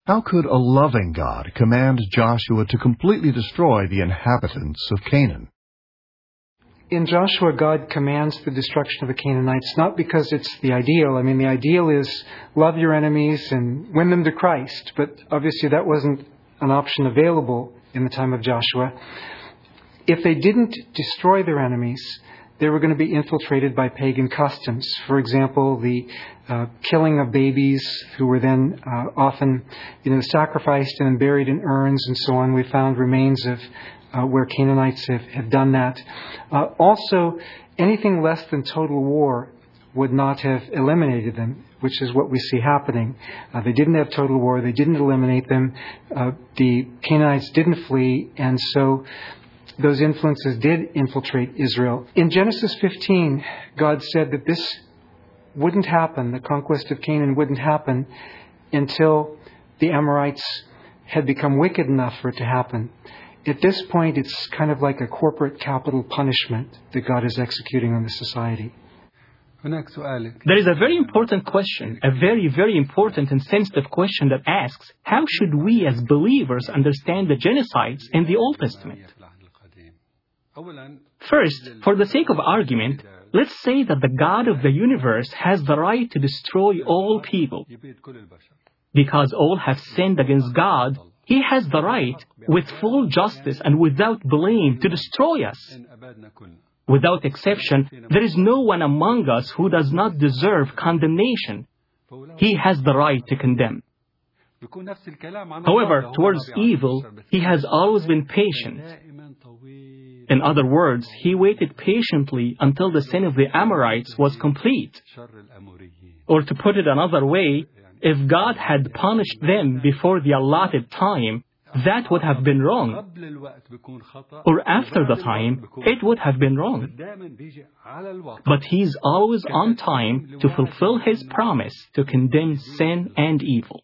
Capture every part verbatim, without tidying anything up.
How could a loving God command Joshua to completely destroy the inhabitants of Canaan? In Joshua, God commands the destruction of the Canaanites, not because it's the ideal. I mean, the ideal is love your enemies and win them to Christ. But obviously that wasn't an option available in the time of Joshua. If they didn't destroy their enemies, they were going to be infiltrated by pagan customs. For example, the uh, killing of babies who were then uh, often, you know, sacrificed and buried in urns and so on. We found remains of uh, where Canaanites have, have done that. Uh, also, anything less than total war would not have eliminated them, which is what we see happening. Uh, they didn't have total war. They didn't eliminate them. Uh, the Canaanites didn't flee, and so those influences did infiltrate Israel. In Genesis fifteen, God said that this wouldn't happen, the conquest of Canaan wouldn't happen until the Amorites had become wicked enough for it to happen. At this point, it's kind of like a corporate capital punishment that God is executing on the society. There is a very important question, a very, very important and sensitive question that asks, how should we as believers understand the genocides in the Old Testament? First, for the sake of argument, let's say that the God of the universe has the right to destroy all people. Because all have sinned against God, He has the right, with full justice and without blame, to destroy us. Without exception, there is no one among us who does not deserve condemnation. He has the right to condemn. However, towards evil, He has always been patient. In other words, He waited patiently until the sin of the Amorites was complete. Or to put it another way, if God had punished them before the allotted time, that would have been wrong. Or after the time, it would have been wrong. But He's always on time to fulfill His promise to condemn sin and evil.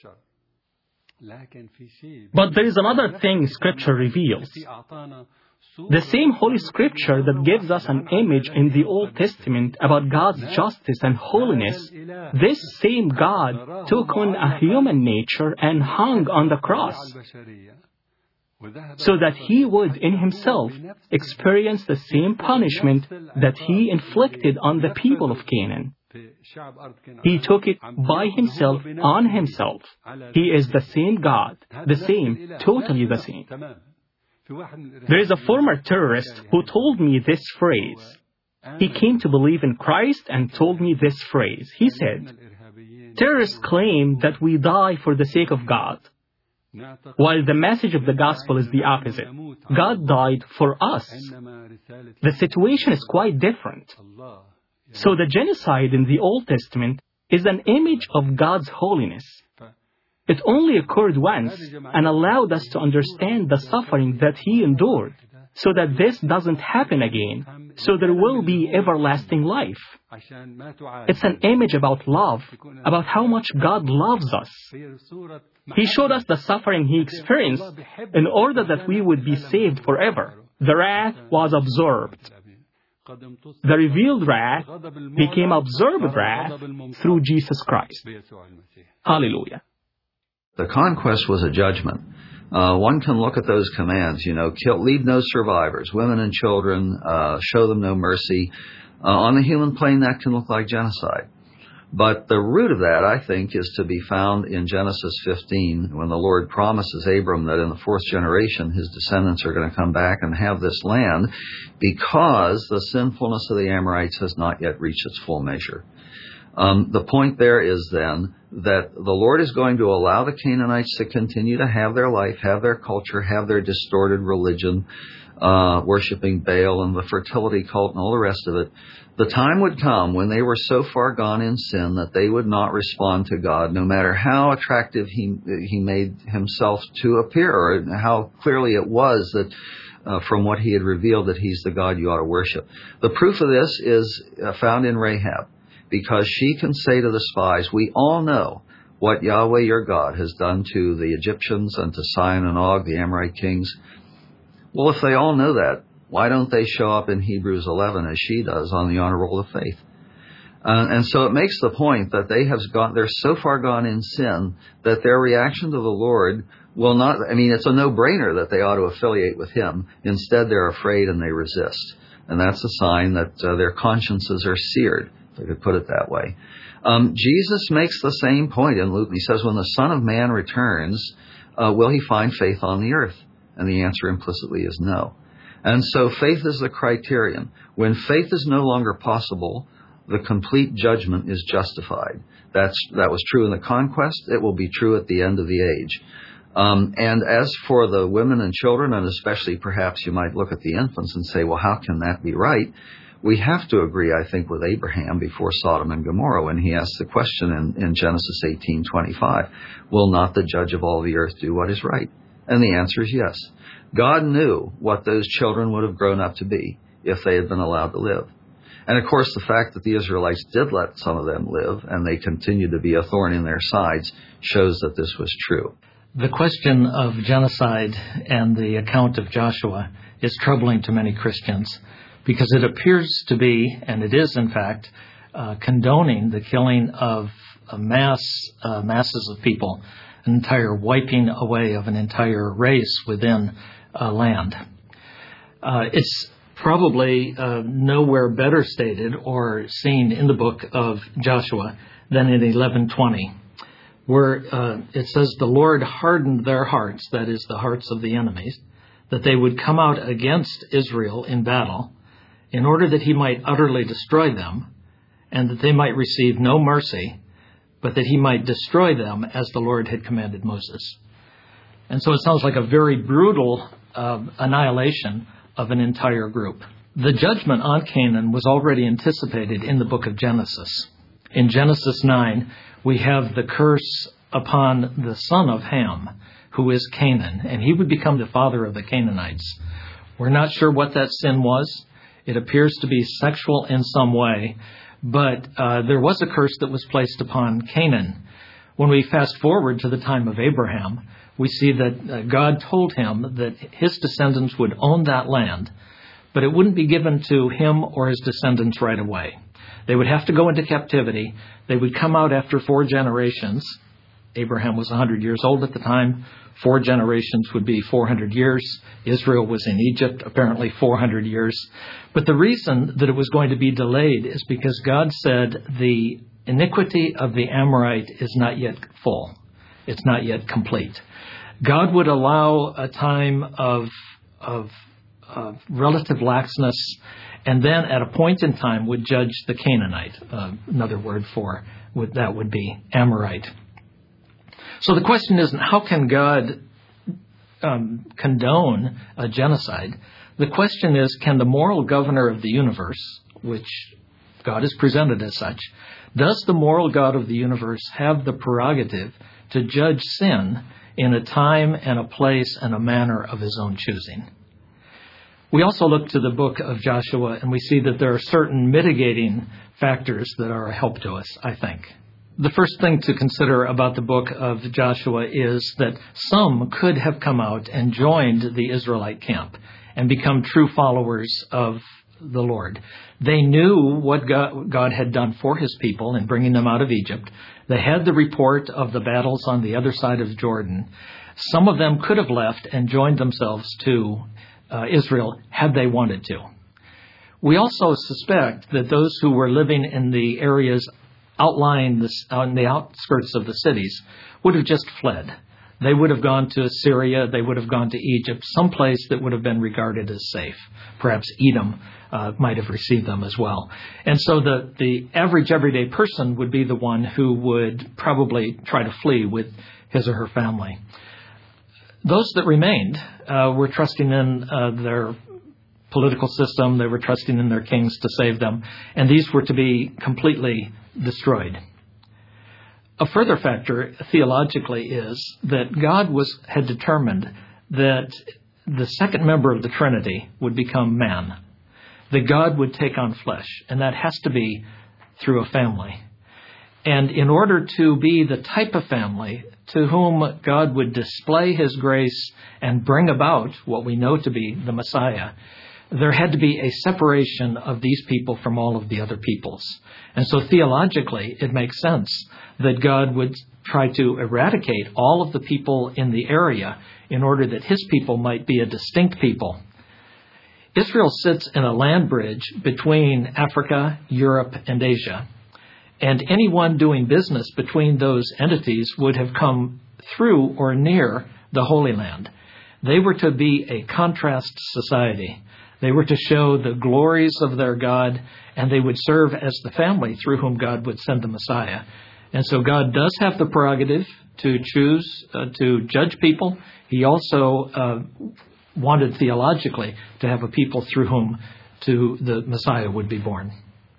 But there is another thing Scripture reveals. The same Holy Scripture that gives us an image in the Old Testament about God's justice and holiness, this same God took on a human nature and hung on the cross, so that He would in Himself experience the same punishment that He inflicted on the people of Canaan. He took it by Himself on Himself. He is the same God, the same, totally the same. There is a former terrorist who told me this phrase. He came to believe in Christ and told me this phrase. He said, "Terrorists claim that we die for the sake of God, while the message of the gospel is the opposite. God died for us. The situation is quite different." So the genocide in the Old Testament is an image of God's holiness. It only occurred once and allowed us to understand the suffering that He endured, so that this doesn't happen again, so there will be everlasting life. It's an image about love, about how much God loves us. He showed us the suffering He experienced in order that we would be saved forever. The wrath was absorbed. The revealed wrath became absorbed wrath through Jesus Christ. Hallelujah. The conquest was a judgment. Uh, one can look at those commands, you know, kill, leave no survivors, women and children, uh, show them no mercy. Uh, on the human plane, that can look like genocide. But the root of that, I think, is to be found in Genesis fifteen, when the Lord promises Abram that in the fourth generation, his descendants are going to come back and have this land, because the sinfulness of the Amorites has not yet reached its full measure. Um, the point there is then that the Lord is going to allow the Canaanites to continue to have their life, have their culture, have their distorted religion, uh, worshiping Baal and the fertility cult and all the rest of it. The time would come when they were so far gone in sin that they would not respond to God, no matter how attractive He He made Himself to appear, or how clearly it was that uh, from what He had revealed that He's the God you ought to worship. The proof of this is uh, found in Rahab, because she can say to the spies, "We all know what Yahweh your God has done to the Egyptians and to Sihon and Og, the Amorite kings." Well, if they all know that, why don't they show up in Hebrews eleven as she does on the honor roll of faith? Uh, and so it makes the point that they have gone, they're so far gone in sin that their reaction to the Lord will not, I mean, it's a no-brainer that they ought to affiliate with Him. Instead, they're afraid and they resist. And that's a sign that uh, their consciences are seared, if I could put it that way. Um, Jesus makes the same point in Luke. He says, when the Son of Man returns, uh, will He find faith on the earth? And the answer implicitly is no. And so faith is the criterion. When faith is no longer possible, the complete judgment is justified. That's, that was true in the conquest. It will be true at the end of the age. Um, and as for the women and children, and especially perhaps you might look at the infants and say, well, how can that be right? We have to agree, I think, with Abraham before Sodom and Gomorrah when he asked the question in, in Genesis eighteen twenty-five, will not the judge of all the earth do what is right? And the answer is yes. God knew what those children would have grown up to be if they had been allowed to live. And, of course, the fact that the Israelites did let some of them live and they continued to be a thorn in their sides shows that this was true. The question of genocide and the account of Joshua is troubling to many Christians because it appears to be, and it is in fact, uh, condoning the killing of a mass, uh, masses of people, an entire wiping away of an entire race within a land. Uh, it's probably uh, nowhere better stated or seen in the book of Joshua than in eleven twenty, where uh, it says, the Lord hardened their hearts, that is, the hearts of the enemies, that they would come out against Israel in battle, in order that He might utterly destroy them, and that they might receive no mercy, but that He might destroy them as the Lord had commanded Moses. And so it sounds like a very brutal uh, annihilation of an entire group. The judgment on Canaan was already anticipated in the book of Genesis. In Genesis nine, we have the curse upon the son of Ham, who is Canaan, and he would become the father of the Canaanites. We're not sure what that sin was. It appears to be sexual in some way, but uh, there was a curse that was placed upon Canaan. When we fast forward to the time of Abraham, we see that uh, God told him that his descendants would own that land, but it wouldn't be given to him or his descendants right away. They would have to go into captivity. They would come out after four generations. Abraham was one hundred years old at the time. Four generations would be four hundred years. Israel was in Egypt, apparently four hundred years. But the reason that it was going to be delayed is because God said the iniquity of the Amorite is not yet full. It's not yet complete. God would allow a time of, of, of relative laxness, and then at a point in time would judge the Canaanite. Uh, another word for would, that would be Amorite. So the question isn't how can God um, condone a genocide? The question is, can the moral governor of the universe, which God is presented as such, does the moral God of the universe have the prerogative to judge sin in a time and a place and a manner of His own choosing? We also look to the book of Joshua and we see that there are certain mitigating factors that are a help to us, I think. The first thing to consider about the book of Joshua is that some could have come out and joined the Israelite camp and become true followers of the Lord. They knew what God, God had done for His people in bringing them out of Egypt. They had the report of the battles on the other side of Jordan. Some of them could have left and joined themselves to uh, Israel had they wanted to. We also suspect that those who were living in the areas outlying this, on the outskirts of the cities would have just fled. They would have gone to Syria. They would have gone to Egypt, someplace that would have been regarded as safe. Perhaps Edom uh, might have received them as well. And so the, the average everyday person would be the one who would probably try to flee with his or her family. Those that remained uh, were trusting in uh, their political system. They were trusting in their kings to save them. And these were to be completely destroyed. A further factor theologically is that God was had determined that the second member of the Trinity would become man, that God would take on flesh, and that has to be through a family. And in order to be the type of family to whom God would display His grace and bring about what we know to be the Messiah, there had to be a separation of these people from all of the other peoples. And so theologically, it makes sense that God would try to eradicate all of the people in the area in order that his people might be a distinct people. Israel sits in a land bridge between Africa, Europe, and Asia. And anyone doing business between those entities would have come through or near the Holy Land. They were to be a contrast society. They were to show the glories of their God, and they would serve as the family through whom God would send the Messiah. And so God does have the prerogative to choose uh, to judge people. He also uh, wanted theologically to have a people through whom to the Messiah would be born.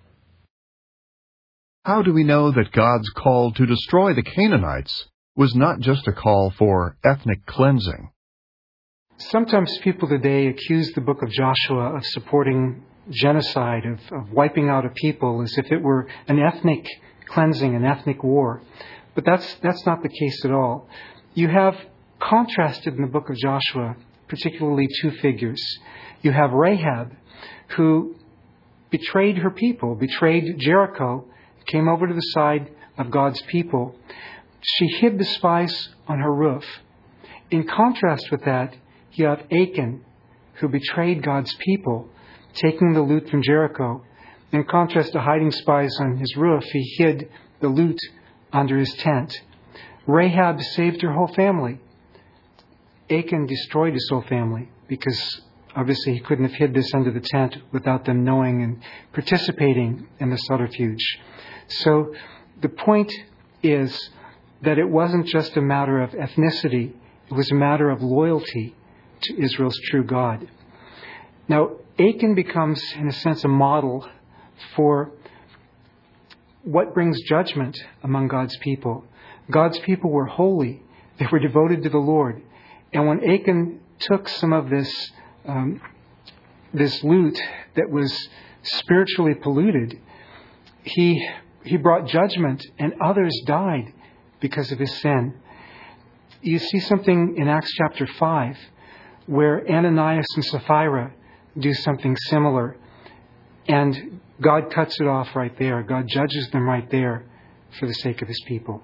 How do we know that God's call to destroy the Canaanites was not just a call for ethnic cleansing? Sometimes people today accuse the book of Joshua of supporting genocide, of, of wiping out a people as if it were an ethnic cleansing, an ethnic war. But that's that's not the case at all. You have contrasted in the book of Joshua, particularly two figures. You have Rahab, who betrayed her people, betrayed Jericho, came over to the side of God's people. She hid the spies on her roof. In contrast with that, you have Achan, who betrayed God's people, taking the loot from Jericho. In contrast to hiding spies on his roof, he hid the loot under his tent. Rahab saved her whole family. Achan destroyed his whole family because obviously he couldn't have hid this under the tent without them knowing and participating in the subterfuge. So the point is that it wasn't just a matter of ethnicity. It was a matter of loyalty to Israel's true God. Now, Achan becomes, in a sense, a model for what brings judgment among God's people. God's people were holy. They were devoted to the Lord. And when Achan took some of this um, this loot that was spiritually polluted, he he brought judgment, and others died because of his sin. You see something in Acts chapter five where Ananias and Sapphira do something similar, and God cuts it off right there. God judges them right there for the sake of his people.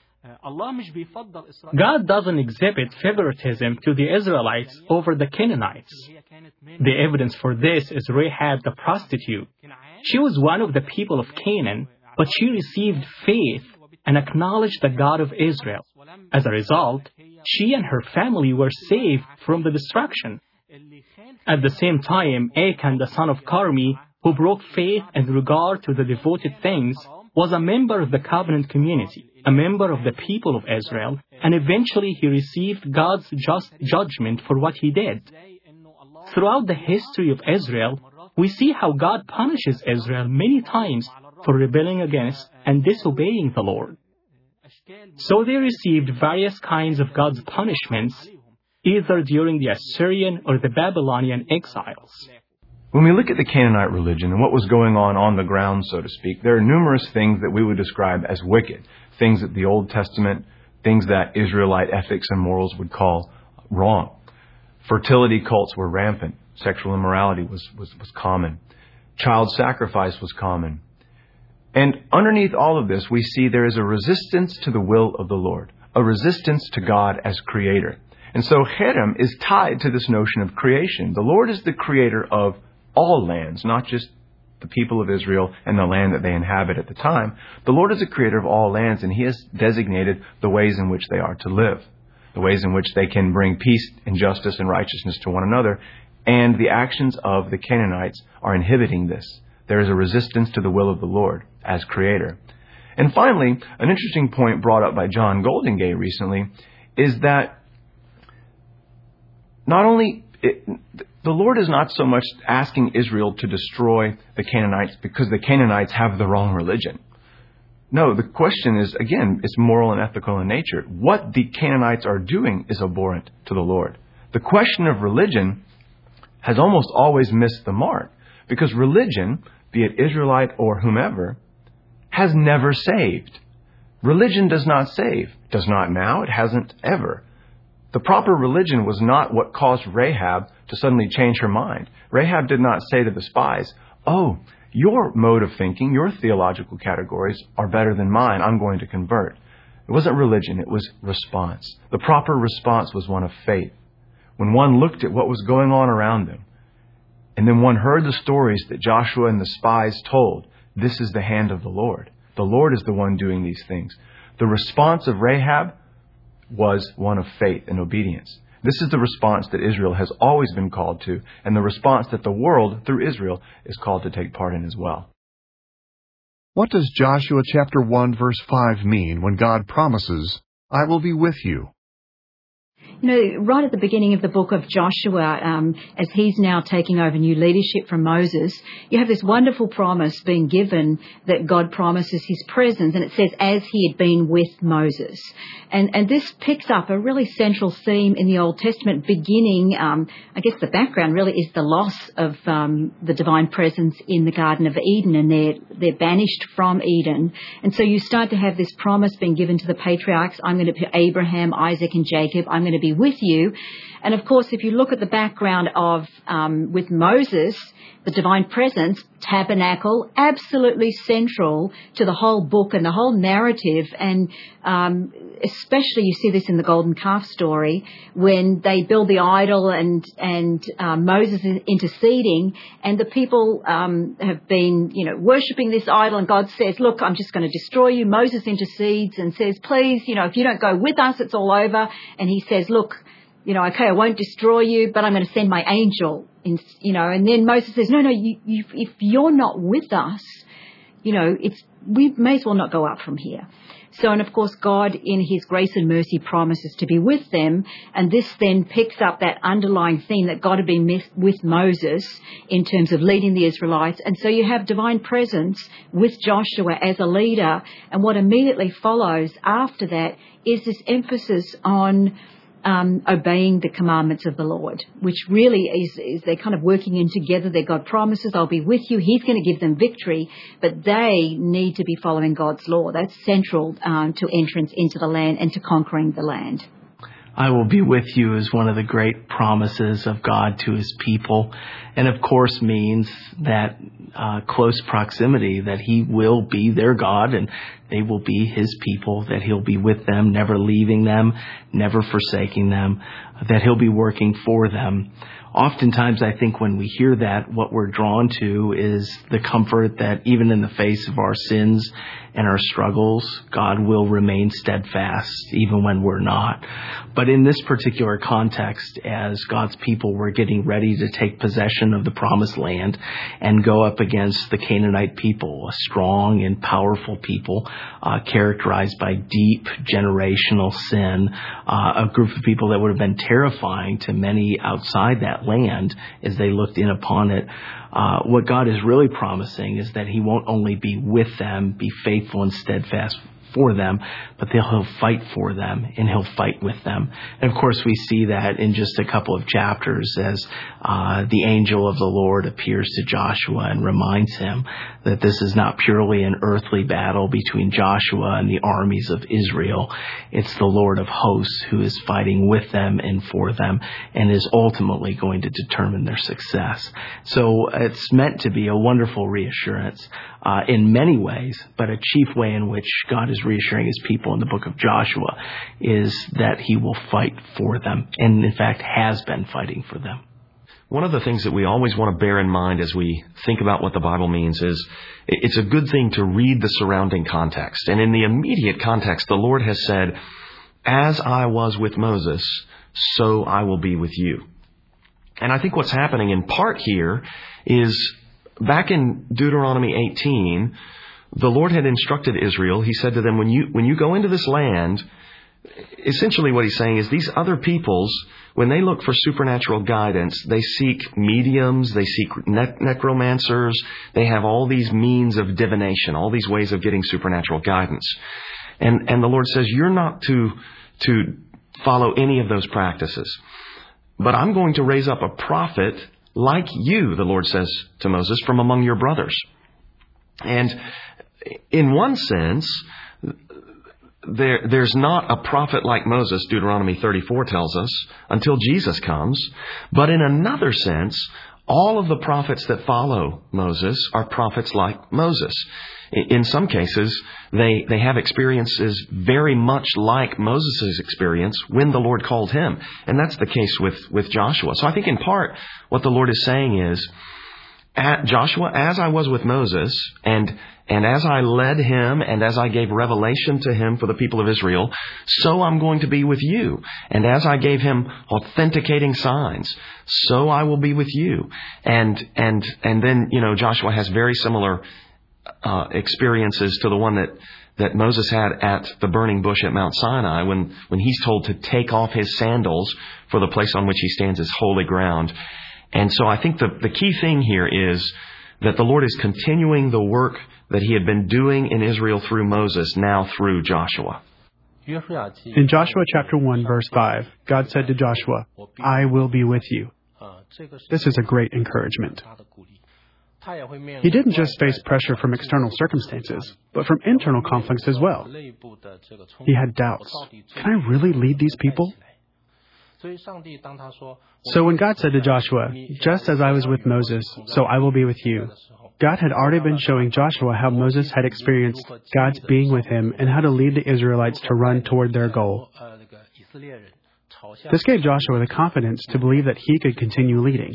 God doesn't exhibit favoritism to the Israelites over the Canaanites. The evidence for this is Rahab the prostitute. She was one of the people of Canaan, but she received faith and acknowledged the God of Israel. As a result, she and her family were saved from the destruction. At the same time, Achan, the son of Carmi, who broke faith in regard to the devoted things, was a member of the covenant community, a member of the people of Israel, and eventually he received God's just judgment for what he did. Throughout the history of Israel, we see how God punishes Israel many times for rebelling against and disobeying the Lord. So they received various kinds of God's punishments, either during the Assyrian or the Babylonian exiles. When we look at the Canaanite religion and what was going on on the ground, so to speak, there are numerous things that we would describe as wicked, things that the Old Testament, things that Israelite ethics and morals would call wrong. Fertility cults were rampant. Sexual immorality was, was, was common. Child sacrifice was common. And underneath all of this, we see there is a resistance to the will of the Lord, a resistance to God as creator. And so Cherem is tied to this notion of creation. The Lord is the creator of all lands, not just the people of Israel and the land that they inhabit at the time. The Lord is the creator of all lands, and he has designated the ways in which they are to live, the ways in which they can bring peace and justice and righteousness to one another. And the actions of the Canaanites are inhibiting this. There is a resistance to the will of the Lord as creator. And finally, an interesting point brought up by John Goldingay recently is that not only it, the Lord is not so much asking Israel to destroy the Canaanites because the Canaanites have the wrong religion. No, the question is, again, it's moral and ethical in nature. What the Canaanites are doing is abhorrent to the Lord. The question of religion has almost always missed the mark, because religion, be it Israelite or whomever, has never saved. Religion does not save. Does not now. It hasn't ever. The proper religion was not what caused Rahab to suddenly change her mind. Rahab did not say to the spies, "Oh, your mode of thinking, your theological categories are better than mine. I'm going to convert." It wasn't religion. It was response. The proper response was one of faith. When one looked at what was going on around them, and then one heard the stories that Joshua and the spies told, this is the hand of the Lord. The Lord is the one doing these things. The response of Rahab was one of faith and obedience. This is the response that Israel has always been called to, and the response that the world, through Israel, is called to take part in as well. What does Joshua chapter one verse five mean when God promises, "I will be with you"? You know, right at the beginning of the book of Joshua, um, as he's now taking over new leadership from Moses, you have this wonderful promise being given that God promises his presence, and it says, as he had been with Moses. And, and this picks up a really central theme in the Old Testament, beginning, um, I guess the background really is the loss of um, the divine presence in the Garden of Eden, and they're, they're banished from Eden. And so you start to have this promise being given to the patriarchs, I'm going to be Abraham, Isaac and Jacob, I'm going to be with you. And of course, if you look at the background of um, with Moses, the divine presence, tabernacle, absolutely central to the whole book and the whole narrative. And um, especially you see this in the golden calf story when they build the idol and and uh, Moses is interceding, and the people um, have been, you know, worshipping this idol, and God says, look, I'm just going to destroy you. Moses intercedes and says, please, you know, if you don't go with us, it's all over. And he says, look, you know, okay, I won't destroy you, but I'm going to send my angel. In, you know, and then Moses says, no, no, you, you, if you're not with us, you know, it's we may as well not go up from here. So, and of course, God in his grace and mercy promises to be with them. And this then picks up that underlying theme that God had been with Moses in terms of leading the Israelites. And so you have divine presence with Joshua as a leader. And what immediately follows after that is this emphasis on Um, obeying the commandments of the Lord, which really is, is they're kind of working in together. Their God promises, I'll be with you. He's going to give them victory, but they need to be following God's law. That's central um, to entrance into the land and to conquering the land. I will be with you is one of the great promises of God to his people, and of course means that uh, close proximity, that he will be their God and they will be his people, that he'll be with them, never leaving them, never forsaking them, that he'll be working for them. Oftentimes, I think when we hear that, what we're drawn to is the comfort that even in the face of our sins and our struggles, God will remain steadfast even when we're not. But in this particular context, as God's people were getting ready to take possession of the promised land and go up against the Canaanite people, a strong and powerful people uh, characterized by deep generational sin, uh, a group of people that would have been terrifying to many outside that land as they looked in upon it. Uh, what God is really promising is that he won't only be with them, be faithful and steadfast for them, but he'll fight for them and he'll fight with them. And of course, we see that in just a couple of chapters as uh, the angel of the Lord appears to Joshua and reminds him that this is not purely an earthly battle between Joshua and the armies of Israel. It's the Lord of hosts who is fighting with them and for them and is ultimately going to determine their success. So it's meant to be a wonderful reassurance uh, in many ways, but a chief way in which God is reassuring his people in the book of Joshua is that he will fight for them, and in fact has been fighting for them. One of the things that we always want to bear in mind as we think about what the Bible means is it's a good thing to read the surrounding context. And in the immediate context, the Lord has said, as I was with Moses, so I will be with you. And I think what's happening in part here is back in Deuteronomy eighteen, the Lord had instructed Israel. He said to them, when you when you go into this land, essentially what he's saying is these other peoples, when they look for supernatural guidance, they seek mediums, they seek ne- necromancers, they have all these means of divination, all these ways of getting supernatural guidance. And and the Lord says, you're not to to follow any of those practices. But I'm going to raise up a prophet like you, the Lord says to Moses, from among your brothers. And in one sense, there, there's not a prophet like Moses, Deuteronomy thirty-four tells us, until Jesus comes. But in another sense, all of the prophets that follow Moses are prophets like Moses. In some cases, they, they have experiences very much like Moses' experience when the Lord called him. And that's the case with, with Joshua. So I think in part what the Lord is saying is, at Joshua, as I was with Moses, and and as I led him, and as I gave revelation to him for the people of Israel, so I'm going to be with you. And as I gave him authenticating signs, so I will be with you. And and and then, you know, Joshua has very similar uh, experiences to the one that, that Moses had at the burning bush at Mount Sinai, when, when he's told to take off his sandals, for the place on which he stands is holy ground. And so I think the, the key thing here is that the Lord is continuing the work that he had been doing in Israel through Moses, now through Joshua. In Joshua chapter one, verse five, God said to Joshua, I will be with you. This is a great encouragement. He didn't just face pressure from external circumstances, but from internal conflicts as well. He had doubts. Can I really lead these people? So when God said to Joshua, just as I was with Moses, so I will be with you, God had already been showing Joshua how Moses had experienced God's being with him and how to lead the Israelites to run toward their goal. This gave Joshua the confidence to believe that he could continue leading.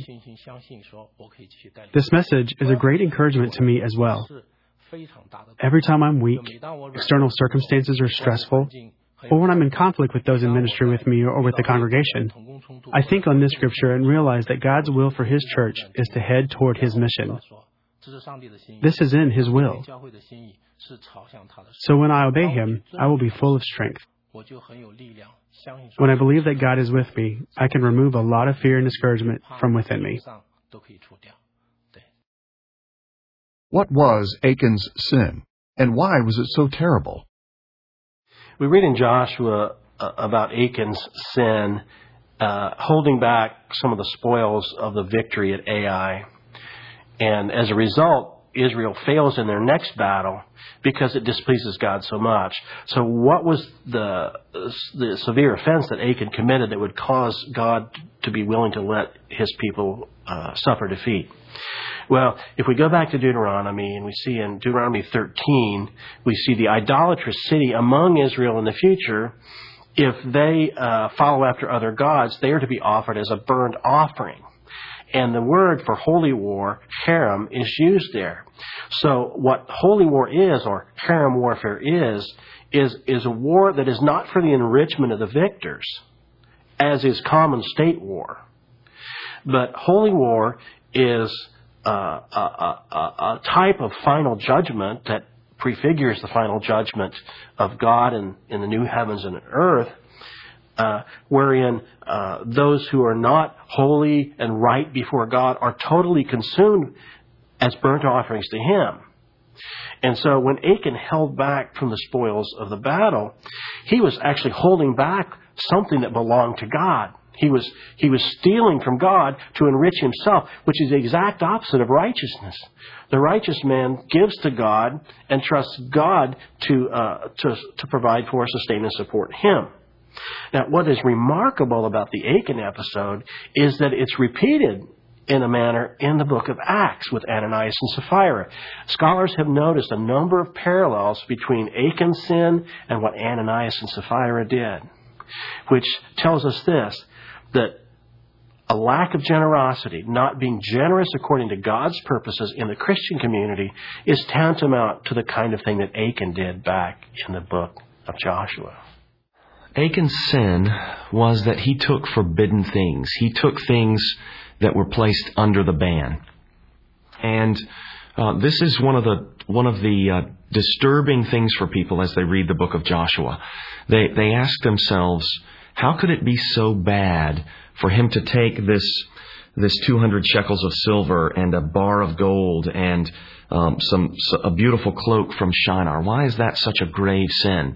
This message is a great encouragement to me as well. Every time I'm weak, external circumstances are stressful, or when I'm in conflict with those in ministry with me or with the congregation, I think on this scripture and realize that God's will for His church is to head toward His mission. This is in His will. So when I obey Him, I will be full of strength. When I believe that God is with me, I can remove a lot of fear and discouragement from within me. What was Achan's sin, and why was it so terrible? We read in Joshua uh, about Achan's sin, uh, holding back some of the spoils of the victory at Ai. And as a result, Israel fails in their next battle because it displeases God so much. So what was the the severe offense that Achan committed that would cause God to be willing to let His people uh, suffer defeat? Well, if we go back to Deuteronomy, and we see in Deuteronomy thirteen, we see the idolatrous city among Israel in the future, if they uh, follow after other gods, they are to be offered as a burnt offering. And the word for holy war, herem, is used there. So what holy war is, or herem warfare is, is, is a war that is not for the enrichment of the victors, as is common state war. But holy war is uh, a, a, a type of final judgment that prefigures the final judgment of God in, in the new heavens and earth, Uh, wherein uh, those who are not holy and right before God are totally consumed as burnt offerings to Him. And so when Achan held back from the spoils of the battle, he was actually holding back something that belonged to God. He was he was stealing from God to enrich himself, which is the exact opposite of righteousness. The righteous man gives to God and trusts God to uh, to to provide for, sustain, and support him. Now, what is remarkable about the Achan episode is that it's repeated in a manner in the book of Acts with Ananias and Sapphira. Scholars have noticed a number of parallels between Achan's sin and what Ananias and Sapphira did, which tells us this, that a lack of generosity, not being generous according to God's purposes in the Christian community, is tantamount to the kind of thing that Achan did back in the book of Joshua. Achan's sin was that he took forbidden things. He took things that were placed under the ban. And uh, this is one of the one of the uh, disturbing things for people as they read the book of Joshua. They they ask themselves, how could it be so bad for him to take this this two hundred shekels of silver and a bar of gold and um, some a beautiful cloak from Shinar? Why is that such a grave sin?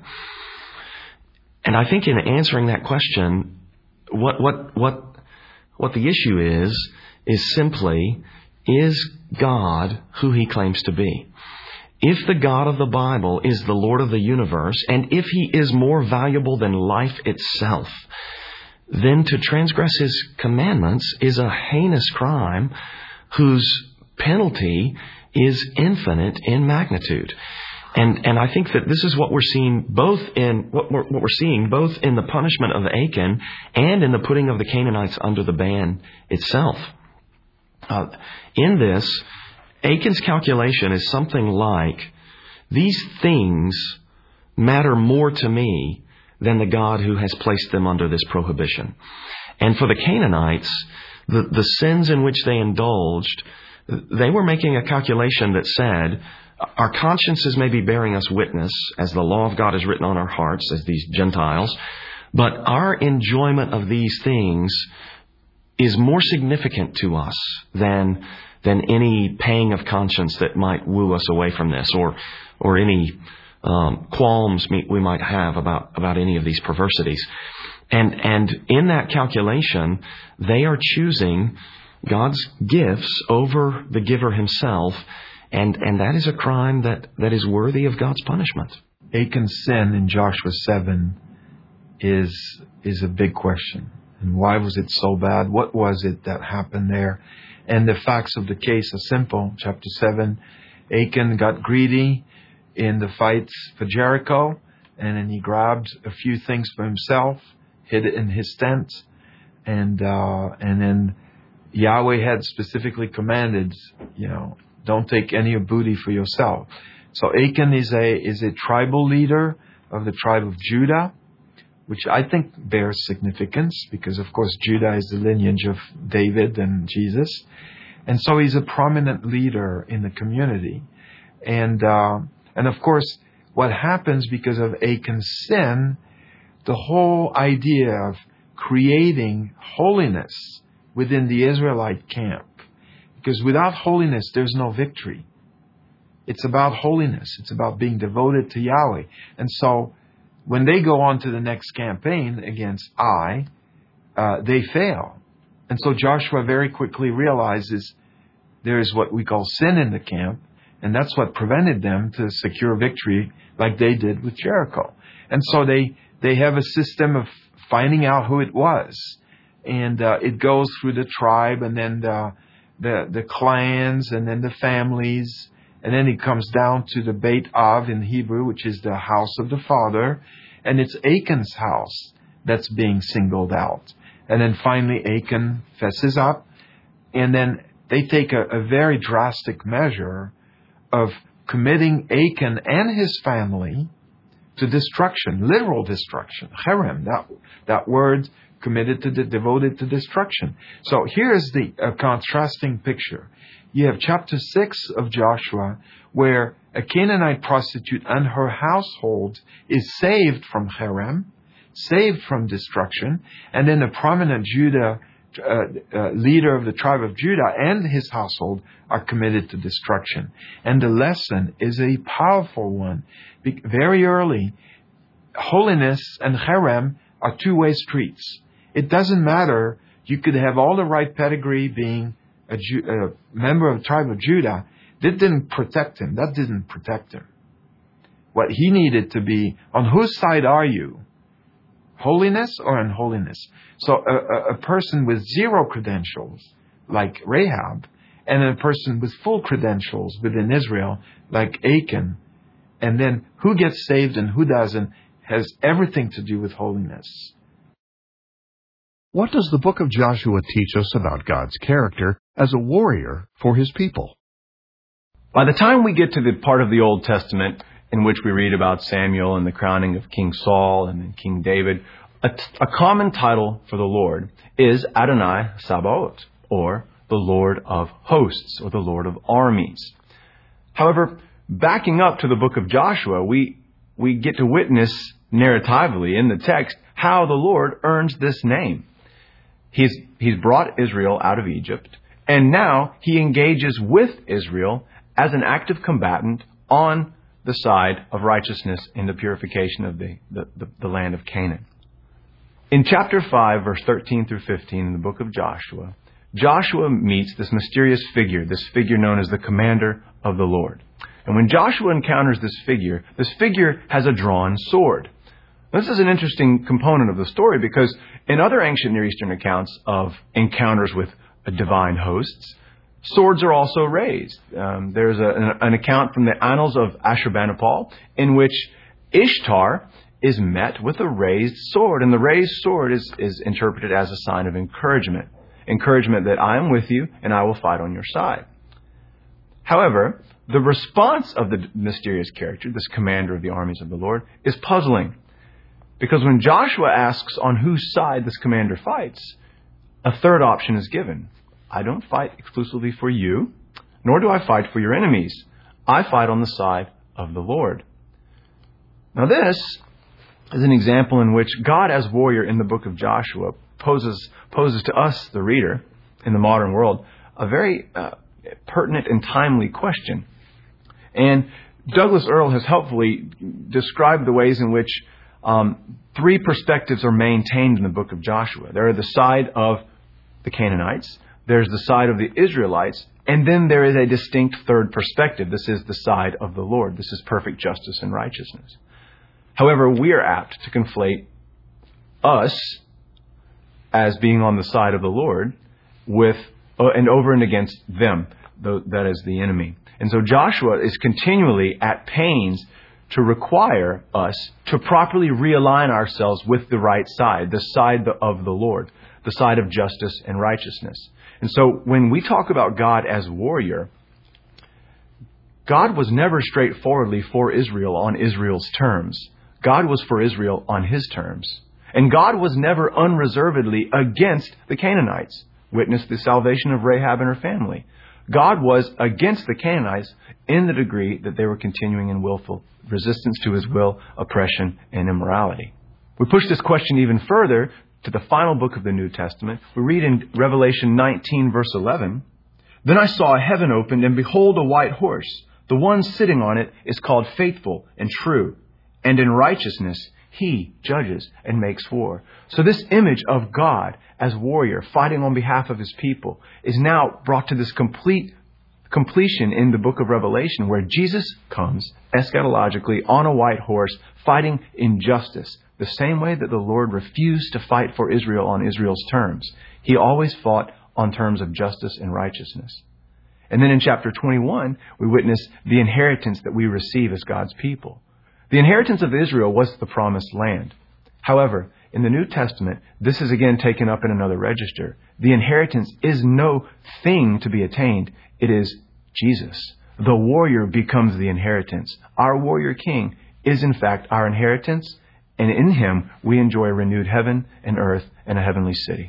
And I think in answering that question, what what what what the issue is, is simply, is God who He claims to be? if the God of the Bible is the Lord of the universe, and if He is more valuable than life itself, then to transgress His commandments is a heinous crime whose penalty is infinite in magnitude. And and I think that this is what we're seeing both in what we're, what we're seeing both in the punishment of Achan and in the putting of the Canaanites under the ban itself. Uh, in this, Achan's calculation is something like, these things matter more to me than the God who has placed them under this prohibition. And for the Canaanites, the, the sins in which they indulged, they were making a calculation that said, our consciences may be bearing us witness, as the law of God is written on our hearts, as these Gentiles, but our enjoyment of these things is more significant to us than than any pang of conscience that might woo us away from this, or or any um, qualms we might have about, about any of these perversities. And and in that calculation, they are choosing God's gifts over the giver himself, and, and that is a crime that, that is worthy of God's punishment. Achan's sin in Joshua seven is is a big question. And why was it so bad? What was it that happened there? And the facts of the case are simple. Chapter seven, Achan got greedy in the fight for Jericho, and then he grabbed a few things for himself, hid it in his tent, and uh, and then Yahweh had specifically commanded, you know, don't take any booty for yourself. So Achan is a is a tribal leader of the tribe of Judah, which I think bears significance because, of course, Judah is the lineage of David and Jesus. And so he's a prominent leader in the community. And, uh, and of course, what happens because of Achan's sin, the whole idea of creating holiness within the Israelite camp. Because without holiness, there's no victory. It's about holiness. It's about being devoted to Yahweh. And so, when they go on to the next campaign against Ai, uh, they fail. And so Joshua very quickly realizes there is what we call sin in the camp, and that's what prevented them to secure victory like they did with Jericho. And so they, they have a system of finding out who it was. And uh, it goes through the tribe, and then the, the, the clans, and then the families. And then it comes down to the Beit Av in Hebrew, which is the house of the father. And it's Achan's house that's being singled out. And then finally Achan fesses up. And then they take a, a very drastic measure of committing Achan and his family to destruction, literal destruction. Cherem, that, that word committed to the, devoted to destruction. So here's the uh, contrasting picture. You have chapter six of Joshua, where a Canaanite prostitute and her household is saved from Cherem, saved from destruction, and then a prominent Judah uh, uh, leader of the tribe of Judah and his household are committed to destruction. And the lesson is a powerful one. Be- very early, holiness and Cherem are two-way streets. It doesn't matter. You could have all the right pedigree, being A, Ju- a member of the tribe of Judah. That didn't protect him. That didn't protect him. What he needed to be, on whose side are you? Holiness or unholiness? So a, a, a person with zero credentials, like Rahab, and a person with full credentials within Israel, like Achan, and then who gets saved and who doesn't, has everything to do with holiness. What does the book of Joshua teach us about God's character as a warrior for His people? By the time we get to the part of the Old Testament in which we read about Samuel and the crowning of King Saul and then King David, a, t- a common title for the Lord is Adonai Sabaoth, or the Lord of Hosts, or the Lord of Armies. However, backing up to the book of Joshua, we, we get to witness narratively in the text how the Lord earns this name. He's, he's brought Israel out of Egypt, and now he engages with Israel as an active combatant on the side of righteousness in the purification of the, the, the, the land of Canaan. In chapter five, verse thirteen through fifteen in the book of Joshua, Joshua meets this mysterious figure, this figure known as the commander of the Lord. And when Joshua encounters this figure, this figure has a drawn sword. This is an interesting component of the story because in other ancient Near Eastern accounts of encounters with divine hosts, swords are also raised. Um, there's a, an, an account from the Annals of Ashurbanipal in which Ishtar is met with a raised sword, and the raised sword is, is interpreted as a sign of encouragement. Encouragement that I am with you and I will fight on your side. However, the response of the mysterious character, this commander of the armies of the Lord, is puzzling. Because when Joshua asks on whose side this commander fights, a third option is given. I don't fight exclusively for you, nor do I fight for your enemies. I fight on the side of the Lord. Now this is an example in which God as warrior in the book of Joshua poses, poses to us, the reader, in the modern world, a very uh, pertinent and timely question. And Douglas Earle has helpfully described the ways in which um, three perspectives are maintained in the book of Joshua. There are the side of the Canaanites, there's the side of the Israelites, and then there is a distinct third perspective. This is the side of the Lord. This is perfect justice and righteousness. However, we are apt to conflate us as being on the side of the Lord with uh, and over and against them, though that is the enemy. And so Joshua is continually at pains to require us to properly realign ourselves with the right side, the side of the Lord, the side of justice and righteousness. And so when we talk about God as warrior, God was never straightforwardly for Israel on Israel's terms. God was for Israel on His terms. And God was never unreservedly against the Canaanites. Witness the salvation of Rahab and her family. God was against the Canaanites in the degree that they were continuing in willful resistance to His will, oppression, and immorality. We push this question even further to the final book of the New Testament. We read in Revelation nineteen, verse eleven, "Then I saw heaven opened, and behold, a white horse. The one sitting on it is called Faithful and True, and in righteousness He judges and makes war." So this image of God as warrior fighting on behalf of His people is now brought to this complete completion in the book of Revelation, where Jesus comes eschatologically on a white horse fighting in justice, the same way that the Lord refused to fight for Israel on Israel's terms. He always fought on terms of justice and righteousness. And then in chapter twenty-one, we witness the inheritance that we receive as God's people. The inheritance of Israel was the promised land. However, in the New Testament, this is again taken up in another register. The inheritance is no thing to be attained. It is Jesus. The warrior becomes the inheritance. Our warrior king is in fact our inheritance, and in Him we enjoy a renewed heaven and earth and a heavenly city.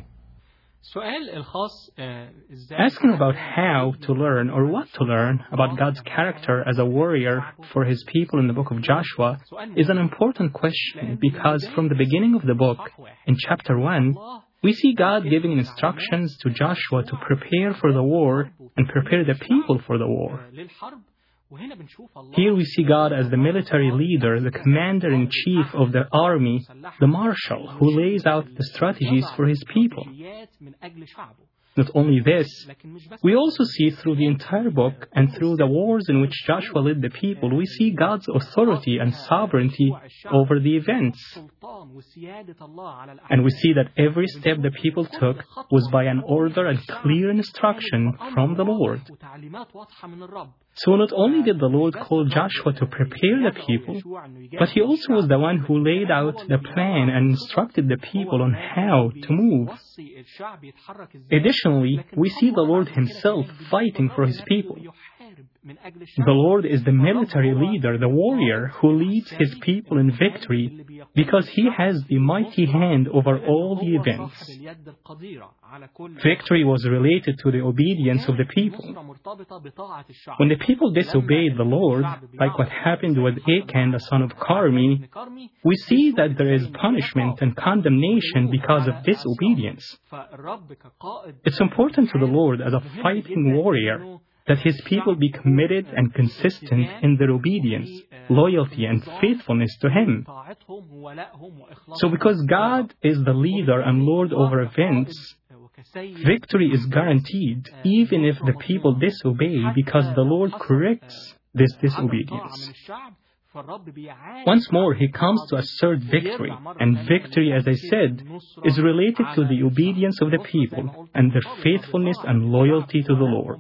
Asking about how to learn or what to learn about God's character as a warrior for His people in the book of Joshua is an important question, because from the beginning of the book, in chapter one, we see God giving instructions to Joshua to prepare for the war and prepare the people for the war. Here we see God as the military leader, the commander-in-chief of the army, the marshal, who lays out the strategies for His people. Not only this, we also see through the entire book and through the wars in which Joshua led the people, we see God's authority and sovereignty over the events. And we see that every step the people took was by an order and clear instruction from the Lord. So not only did the Lord call Joshua to prepare the people, but He also was the one who laid out the plan and instructed the people on how to move. Additionally, we see the Lord Himself fighting for His people. The Lord is the military leader, the warrior, who leads His people in victory because He has the mighty hand over all the events. Victory was related to the obedience of the people. When the people disobeyed the Lord, like what happened with Achan, the son of Carmi, we see that there is punishment and condemnation because of disobedience. It's important to the Lord as a fighting warrior that His people be committed and consistent in their obedience, loyalty, and faithfulness to Him. So because God is the leader and Lord over events, victory is guaranteed even if the people disobey, because the Lord corrects this disobedience. Once more, he comes to assert victory, and victory, as I said, is related to the obedience of the people and their faithfulness and loyalty to the Lord.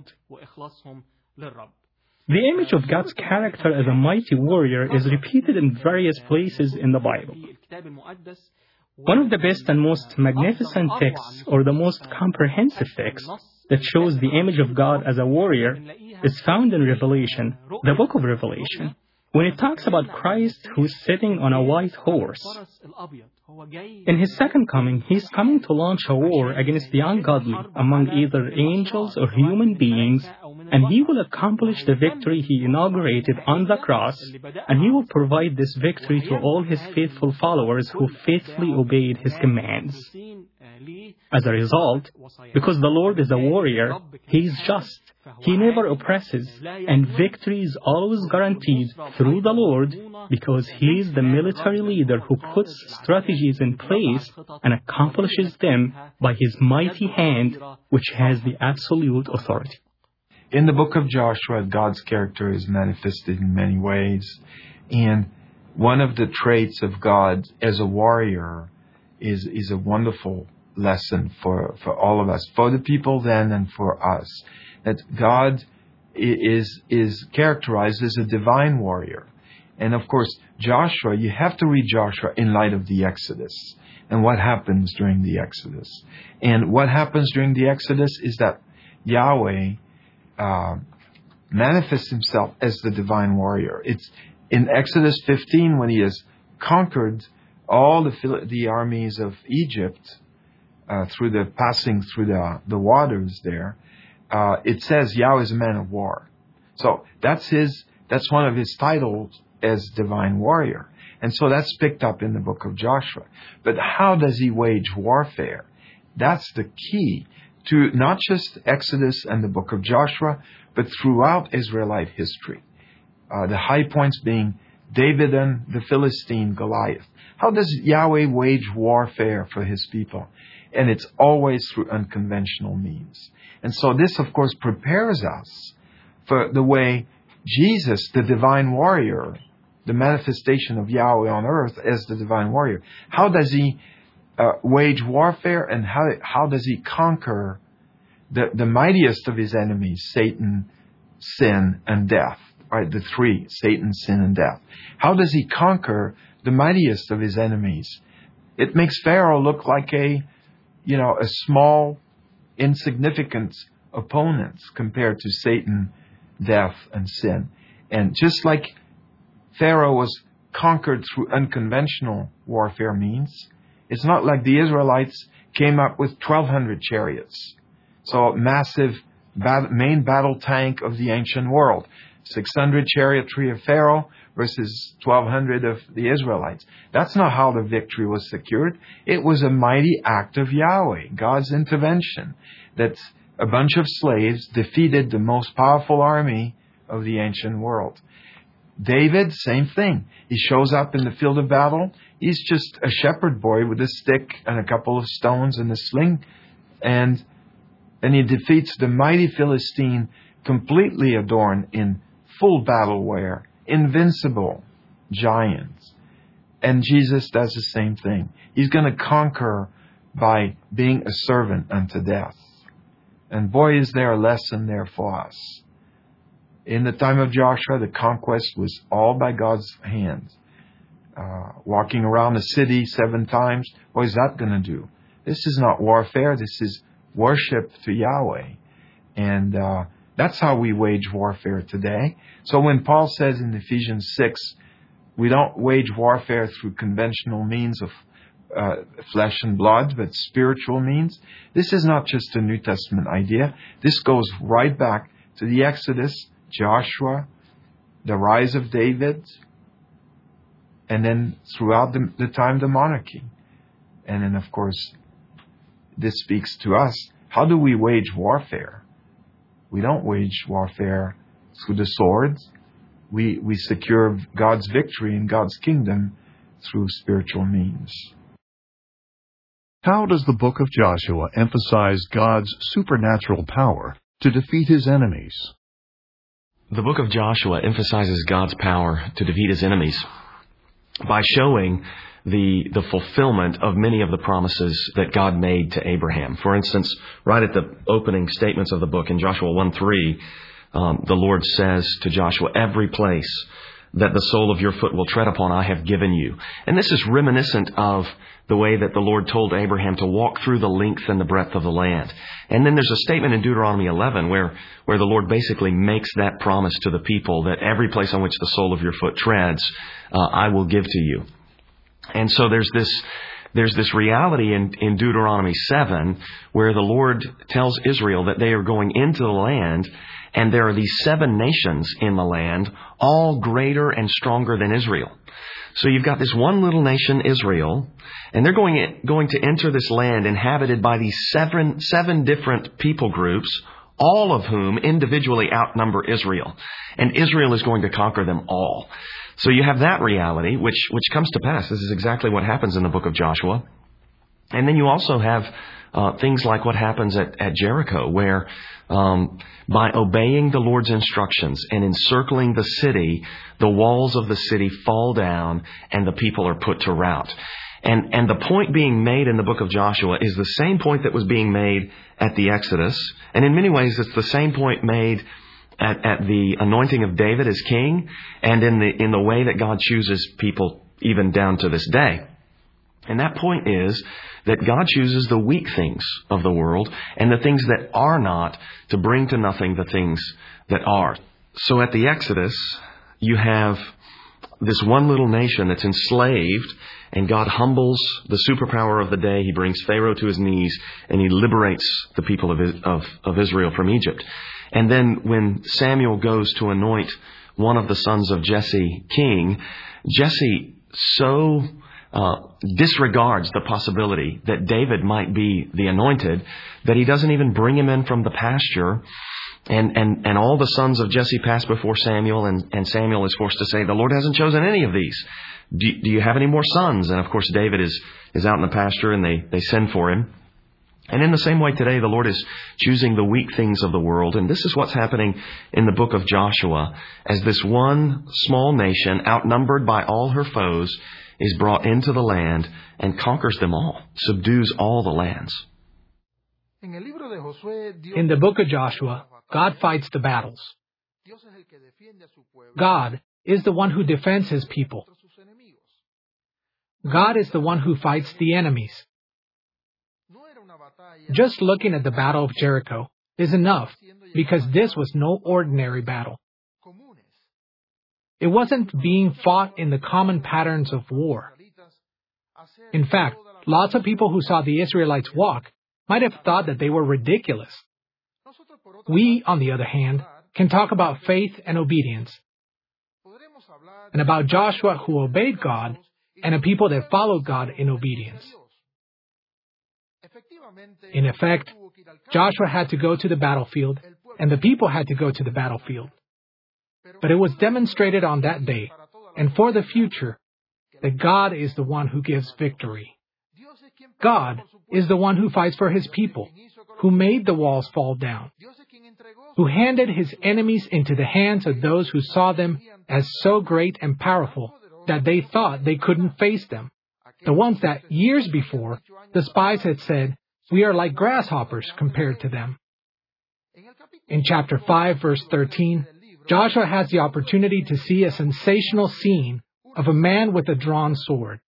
The image of God's character as a mighty warrior is repeated in various places in the Bible. One of the best and most magnificent texts, or the most comprehensive text, that shows the image of God as a warrior is found in Revelation, the book of Revelation, when it talks about Christ who is sitting on a white horse. In his second coming, he is coming to launch a war against the ungodly among either angels or human beings, and he will accomplish the victory he inaugurated on the cross, and he will provide this victory to all his faithful followers who faithfully obeyed his commands. As a result, because the Lord is a warrior, he is just. He never oppresses, and victory is always guaranteed through the Lord, because he is the military leader who puts strategies in place and accomplishes them by his mighty hand, which has the absolute authority. In the book of Joshua, God's character is manifested in many ways, and one of the traits of God as a warrior is, is a wonderful lesson for, for all of us, for the people then and for us, that God is, is characterized as a divine warrior. And of course, Joshua, you have to read Joshua in light of the Exodus and what happens during the Exodus. And what happens during the Exodus is that Yahweh uh, manifests himself as the divine warrior. It's in Exodus fifteen when he has conquered all the, the armies of Egypt, Uh, through the passing through the the waters there, uh, it says Yahweh is a man of war. So that's his. That's one of his titles as divine warrior, and so that's picked up in the book of Joshua. But how does he wage warfare? That's the key to not just Exodus and the book of Joshua, but throughout Israelite history. Uh, the high points being David and the Philistine Goliath. How does Yahweh wage warfare for his people? And it's always through unconventional means. And so this, of course, prepares us for the way Jesus, the divine warrior, the manifestation of Yahweh on earth as the divine warrior, how does he uh, wage warfare, and how, how does he conquer the, the mightiest of his enemies, Satan, sin, and death? Right, the three, Satan, sin, and death. How does he conquer the mightiest of his enemies? It makes Pharaoh look like a you know, a small, insignificant opponent compared to Satan, death, and sin. And just like Pharaoh was conquered through unconventional warfare means, it's not like the Israelites came up with twelve hundred chariots. So a massive bat- main battle tank of the ancient world. six hundred chariotry of Pharaoh versus twelve hundred of the Israelites. That's not how the victory was secured. It was a mighty act of Yahweh, God's intervention, that a bunch of slaves defeated the most powerful army of the ancient world. David, same thing. He shows up in the field of battle. He's just a shepherd boy with a stick and a couple of stones and a sling, and, and he defeats the mighty Philistine completely adorned in full battle wear, invincible giants. And Jesus does the same thing. He's going to conquer by being a servant unto death. And boy, is there a lesson there for us. In the time of Joshua, the conquest was all by God's hand. Uh, walking around the city seven times, what is that going to do? This is not warfare. This is worship to Yahweh. And uh, that's how we wage warfare today. So when Paul says in Ephesians six, we don't wage warfare through conventional means of uh, flesh and blood, but spiritual means, this is not just a New Testament idea. This goes right back to the Exodus, Joshua, the rise of David, and then throughout the, the time of the monarchy. And then, of course, this speaks to us. How do we wage warfare? We don't wage warfare through the sword. We, we secure God's victory in God's kingdom through spiritual means. How does the book of Joshua emphasize God's supernatural power to defeat his enemies? The book of Joshua emphasizes God's power to defeat his enemies by showing the the fulfillment of many of the promises that God made to Abraham. For instance, right at the opening statements of the book in Joshua one three, um, the Lord says to Joshua, "Every place that the sole of your foot will tread upon, I have given you." And this is reminiscent of the way that the Lord told Abraham to walk through the length and the breadth of the land. And then there's a statement in Deuteronomy eleven where, where the Lord basically makes that promise to the people that every place on which the sole of your foot treads, uh, I will give to you. And so there's this there's this reality in, in Deuteronomy seven where the Lord tells Israel that they are going into the land, and there are these seven nations in the land, all greater and stronger than Israel. So you've got this one little nation, Israel, and they're going going to enter this land inhabited by these seven seven different people groups, all of whom individually outnumber Israel. And Israel is going to conquer them all. So you have that reality, which which comes to pass. This is exactly what happens in the book of Joshua. And then you also have uh, things like what happens at, at Jericho, where um, by obeying the Lord's instructions and encircling the city, the walls of the city fall down and the people are put to rout. And and the point being made in the book of Joshua is the same point that was being made at the Exodus. And in many ways, it's the same point made at, at the anointing of David as king, and in the in the way that God chooses people even down to this day. And that point is that God chooses the weak things of the world and the things that are not to bring to nothing the things that are. So at the Exodus, you have this one little nation that's enslaved, and God humbles the superpower of the day. He brings Pharaoh to his knees, and he liberates the people of, of, of Israel from Egypt. And then when Samuel goes to anoint one of the sons of Jesse king, Jesse so uh, disregards the possibility that David might be the anointed that he doesn't even bring him in from the pasture. And, and, and all the sons of Jesse pass before Samuel, and, and Samuel is forced to say, the Lord hasn't chosen any of these. Do, do you have any more sons? And of course, David is, is out in the pasture, and they, they send for him. And in the same way today, the Lord is choosing the weak things of the world. And this is what's happening in the book of Joshua, as this one small nation, outnumbered by all her foes, is brought into the land and conquers them all, subdues all the lands. In the book of Joshua, God fights the battles. God is the one who defends his people. God is the one who fights the enemies. Just looking at the Battle of Jericho is enough, because this was no ordinary battle. It wasn't being fought in the common patterns of war. In fact, lots of people who saw the Israelites walk might have thought that they were ridiculous. We, on the other hand, can talk about faith and obedience, and about Joshua who obeyed God, and a people that followed God in obedience. In effect, Joshua had to go to the battlefield, and the people had to go to the battlefield. But it was demonstrated on that day, and for the future, that God is the one who gives victory. God is the one who fights for his people, who made the walls fall down, who handed his enemies into the hands of those who saw them as so great and powerful that they thought they couldn't face them. The ones that years before, the spies had said, we are like grasshoppers compared to them. In chapter five, verse thirteen, Joshua has the opportunity to see a sensational scene of a man with a drawn sword.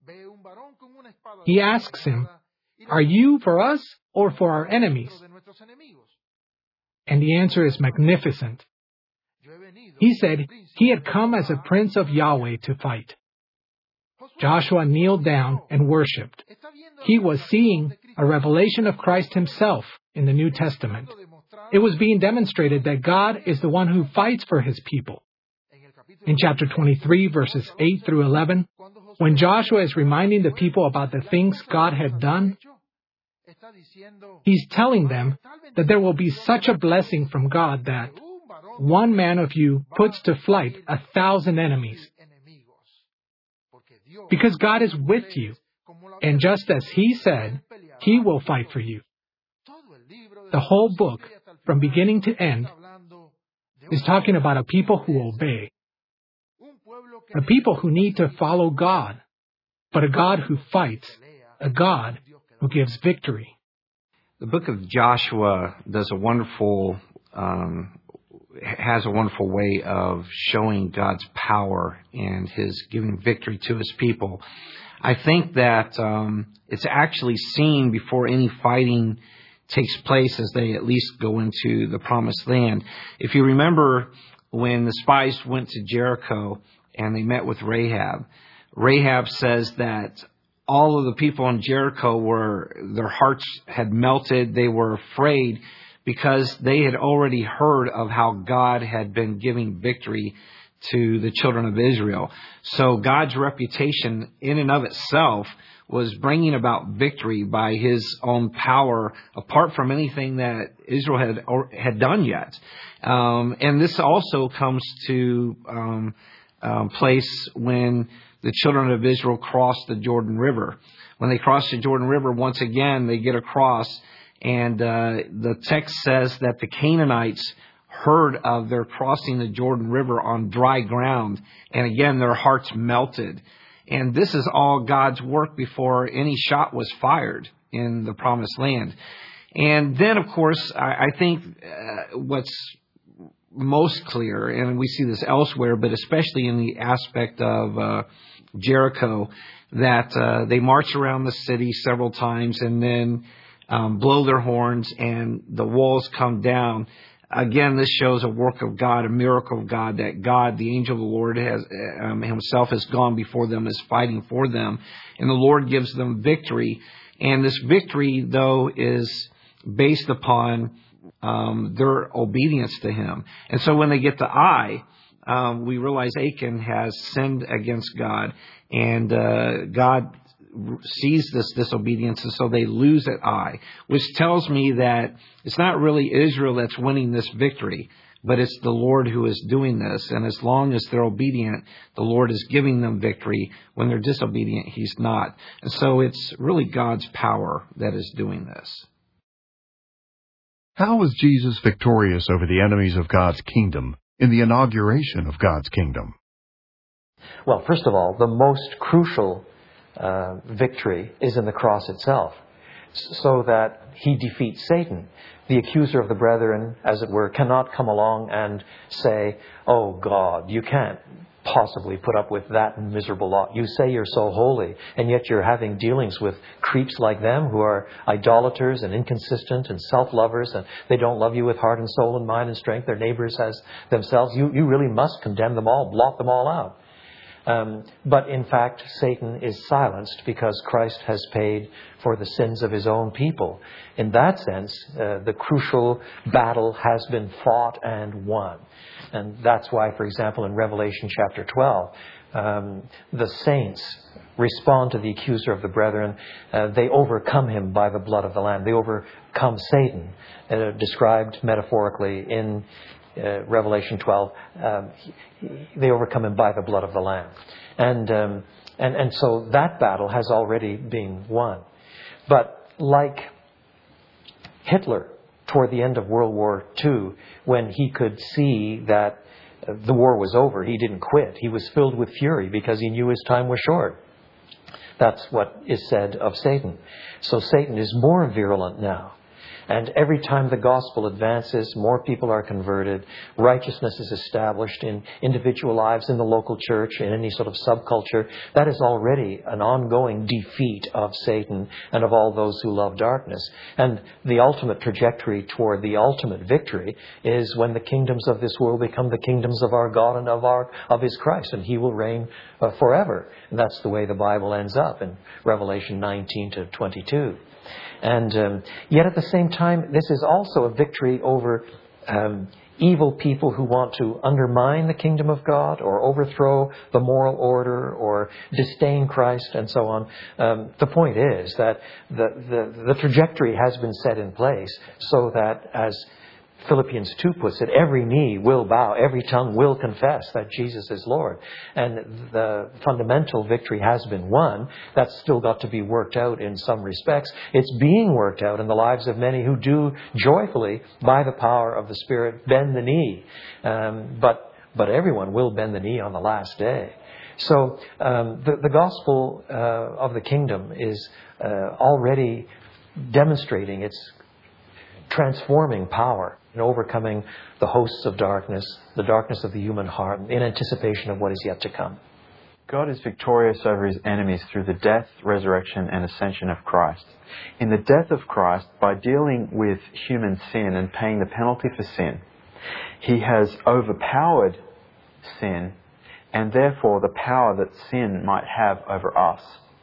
He asks him, are you for us or for our enemies? And the answer is magnificent. He said he had come as a prince of Yahweh to fight. Joshua kneeled down and worshipped. He was seeing a revelation of Christ himself in the New Testament. It was being demonstrated that God is the one who fights for his people. In chapter twenty-three, verses eight through eleven, when Joshua is reminding the people about the things God had done, he's telling them that there will be such a blessing from God that one man of you puts to flight a thousand enemies. Because God is with you, and just as he said, he will fight for you. The whole book, from beginning to end, is talking about a people who obey, a people who need to follow God, but a God who fights, a God who gives victory. The book of Joshua does a wonderful, um, has a wonderful way of showing God's power and His giving victory to His people. I think that um, it's actually seen before any fighting takes place as they at least go into the promised land. If you remember when the spies went to Jericho and they met with Rahab, Rahab says that all of the people in Jericho were, their hearts had melted. They were afraid because they had already heard of how God had been giving victory to the children of Israel. So God's reputation in and of itself was bringing about victory by His own power, apart from anything that Israel had or had done yet. Um, and this also comes to um, um, place when the children of Israel crossed the Jordan River. When they crossed the Jordan River, once again they get across, and uh, the text says that the Canaanites heard of their crossing the Jordan River on dry ground, and again their hearts melted. And this is all God's work before any shot was fired in the promised land. And then, of course, I, I think uh, what's most clear, and we see this elsewhere, but especially in the aspect of uh, Jericho, that uh, they march around the city several times and then um, blow their horns and the walls come down. Again, this shows a work of God, a miracle of God, that God, the angel of the Lord, has um, Himself has gone before them, is fighting for them, and the Lord gives them victory. And this victory, though, is based upon um, their obedience to Him. And so when they get to Ai, um, we realize Achan has sinned against God, and uh, God sees this disobedience, and so they lose at Ai, which tells me that it's not really Israel that's winning this victory, but it's the Lord who is doing this. And as long as they're obedient, the Lord is giving them victory. When they're disobedient, He's not. And so it's really God's power that is doing this. How was Jesus victorious over the enemies of God's kingdom in the inauguration of God's kingdom? Well, first of all, the most crucial Uh, victory is in the cross itself, so that He defeats Satan. The accuser of the brethren, as it were, cannot come along and say, "Oh God, you can't possibly put up with that miserable lot. You say you're so holy, and yet you're having dealings with creeps like them who are idolaters and inconsistent and self-lovers, and they don't love you with heart and soul and mind and strength, their neighbors as themselves. You, you really must condemn them all, blot them all out." Um, but in fact, Satan is silenced because Christ has paid for the sins of His own people. In that sense, uh, the crucial battle has been fought and won. And that's why, for example, in Revelation chapter twelve, um, the saints respond to the accuser of the brethren. Uh, they overcome him by the blood of the Lamb. They overcome Satan, uh, described metaphorically in Uh, Revelation twelve, um, he, they overcome him by the blood of the Lamb. And, um, and, and so that battle has already been won. But like Hitler toward the end of World War Two, when he could see that the war was over, he didn't quit. He was filled with fury because he knew his time was short. That's what is said of Satan. So Satan is more virulent now. And every time the gospel advances, more people are converted. Righteousness is established in individual lives, in the local church, in any sort of subculture. That is already an ongoing defeat of Satan and of all those who love darkness. And the ultimate trajectory toward the ultimate victory is when the kingdoms of this world become the kingdoms of our God and of our of His Christ, and He will reign uh, forever. And that's the way the Bible ends up in Revelation nineteen to twenty-two. And um, yet at the same time, this is also a victory over um, evil people who want to undermine the kingdom of God or overthrow the moral order or disdain Christ and so on. Um, the point is that the, the, the trajectory has been set in place so that as Philippians two puts it, every knee will bow, every tongue will confess that Jesus is Lord. And the fundamental victory has been won. That's still got to be worked out in some respects. It's being worked out in the lives of many who do joyfully, by the power of the Spirit, bend the knee. Um, but, but everyone will bend the knee on the last day. So um, the, the gospel uh, of the kingdom is uh, already demonstrating its transforming power in overcoming the hosts of darkness, the darkness of the human heart, in anticipation of what is yet to come. God is victorious over his enemies through the death, resurrection, and ascension of Christ. In the death of Christ, by dealing with human sin and paying the penalty for sin, he has overpowered sin and therefore the power that sin might have over us.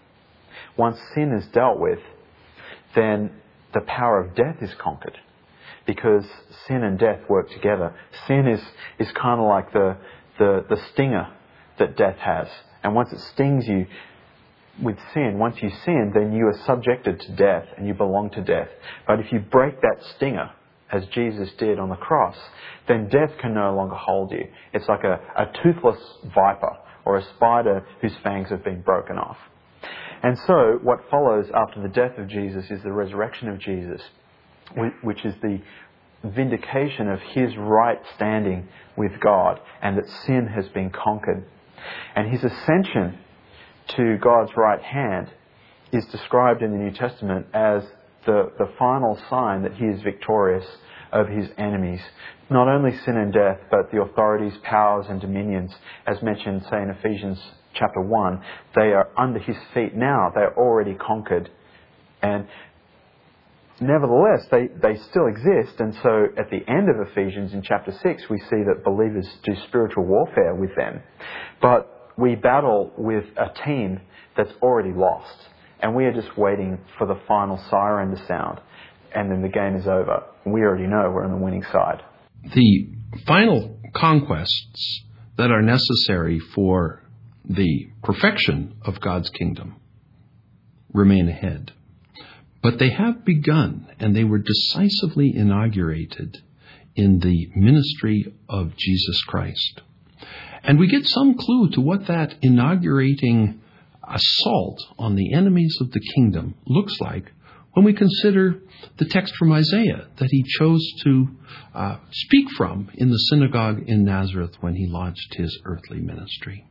Once sin is dealt with, then the power of death is conquered, because sin and death work together. Sin is, is kind of like the, the, the stinger that death has. And once it stings you with sin, once you sin, then you are subjected to death and you belong to death. But if you break that stinger, as Jesus did on the cross, then death can no longer hold you. It's like a, a toothless viper or a spider whose fangs have been broken off. And so what follows after the death of Jesus is the resurrection of Jesus, which is the vindication of his right standing with God, and that sin has been conquered. And his ascension to God's right hand is described in the New Testament as the, the final sign that he is victorious over his enemies. Not only sin and death, but the authorities, powers and dominions, as mentioned, say, in Ephesians chapter one, they are under his feet now. They're already conquered. And nevertheless, they, they still exist. And so at the end of Ephesians in chapter six, we see that believers do spiritual warfare with them. But we battle with a team that's already lost. And we are just waiting for the final siren to sound. And then the game is over. We already know we're on the winning side. The final conquests that are necessary for the perfection of God's kingdom remain ahead. But they have begun, and they were decisively inaugurated in the ministry of Jesus Christ. And we get some clue to what that inaugurating assault on the enemies of the kingdom looks like when we consider the text from Isaiah that he chose to uh, speak from in the synagogue in Nazareth when he launched his earthly ministry.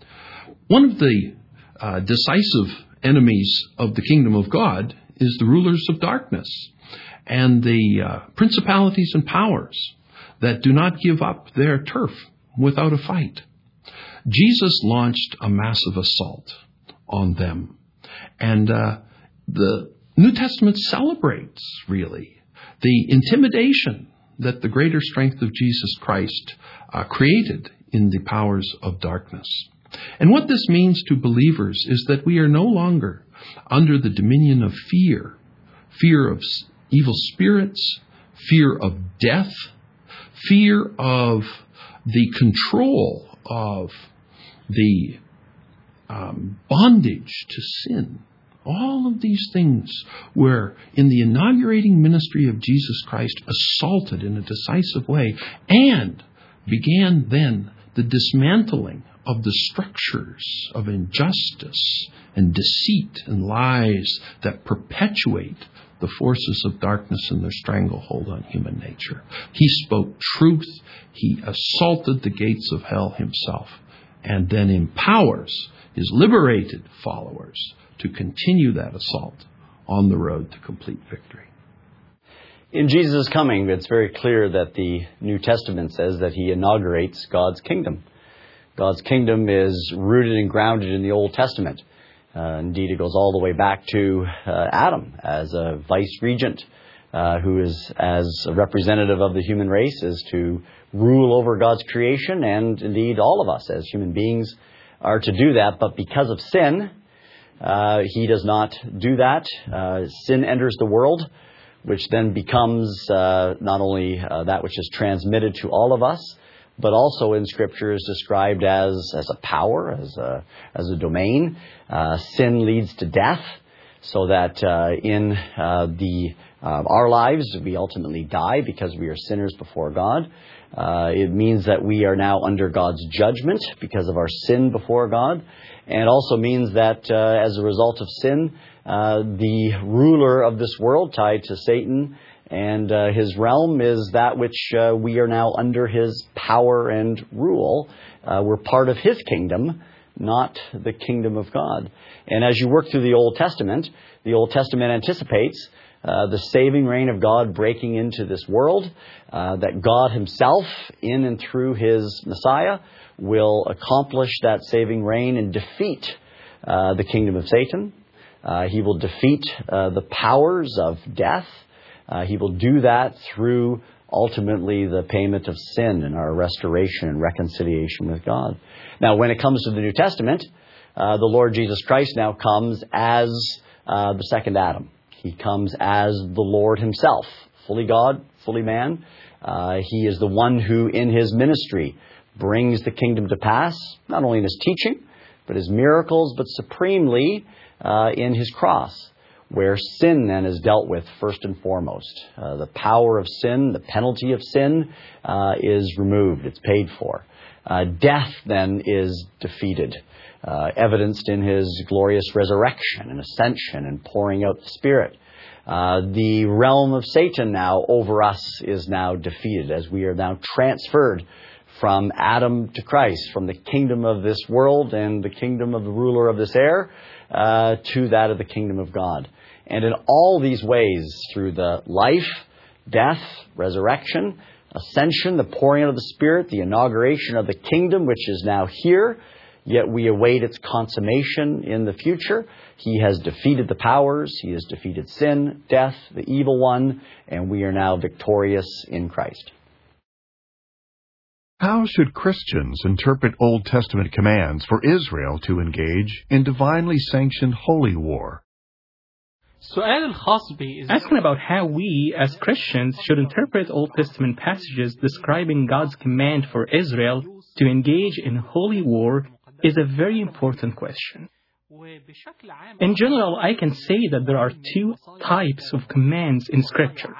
One of the uh, decisive enemies of the kingdom of God is the rulers of darkness and the uh, principalities and powers that do not give up their turf without a fight. Jesus launched a massive assault on them. And uh, the New Testament celebrates, really, the intimidation that the greater strength of Jesus Christ uh, created in the powers of darkness. And what this means to believers is that we are no longer under the dominion of fear, fear of evil spirits, fear of death, fear of the control of the um, bondage to sin. All of these things were, in the inaugurating ministry of Jesus Christ, assaulted in a decisive way, and began then the dismantling of the structures of injustice and deceit and lies that perpetuate the forces of darkness and their stranglehold on human nature. He spoke truth. He assaulted the gates of hell himself, and then empowers his liberated followers to continue that assault on the road to complete victory. In Jesus' coming, it's very clear that the New Testament says that he inaugurates God's kingdom. God's kingdom is rooted and grounded in the Old Testament. Uh, indeed, it goes all the way back to uh, Adam as a vice-regent uh, who is, as a representative of the human race, is to rule over God's creation, and indeed all of us as human beings are to do that. But because of sin, uh, he does not do that. Uh, sin enters the world, which then becomes uh, not only uh, that which is transmitted to all of us, but also in Scripture is described as, as a power, as a, as a domain. Uh, sin leads to death. so that uh, in uh, the uh, our lives we ultimately die because we are sinners before God. Uh, it means that we are now under God's judgment because of our sin before God. And it also means that uh, as a result of sin, uh, the ruler of this world, tied to Satan and uh, his realm, is that which uh, we are now under his power and rule. Uh, we're part of his kingdom, not the kingdom of God. And as you work through the Old Testament, the Old Testament anticipates Uh, the saving reign of God breaking into this world, uh, that God himself, in and through his Messiah, will accomplish that saving reign and defeat uh, the kingdom of Satan. Uh, he will defeat uh, the powers of death. Uh, he will do that through ultimately the payment of sin and our restoration and reconciliation with God. Now, when it comes to the New Testament, uh, the Lord Jesus Christ now comes as uh, the second Adam. He comes as the Lord himself, fully God, fully man. Uh, he is the one who, in his ministry, brings the kingdom to pass, not only in his teaching, but his miracles, but supremely uh, in his cross, where sin then is dealt with first and foremost. Uh, the power of sin, the penalty of sin uh, is removed. It's paid for. Uh, death then is defeated. Uh, evidenced in his glorious resurrection and ascension and pouring out the Spirit. Uh, the realm of Satan now over us is now defeated as we are now transferred from Adam to Christ, from the kingdom of this world and the kingdom of the ruler of this air uh, to that of the kingdom of God. And in all these ways, through the life, death, resurrection, ascension, the pouring out of the Spirit, the inauguration of the kingdom, which is now here, yet we await its consummation in the future. He has defeated the powers. He has defeated sin, death, the evil one, and we are now victorious in Christ. How should Christians interpret Old Testament commands for Israel to engage in divinely sanctioned holy war? Asking about how we, as Christians, should interpret Old Testament passages describing God's command for Israel to engage in holy war is a very important question. In general, I can say that there are two types of commands in Scripture.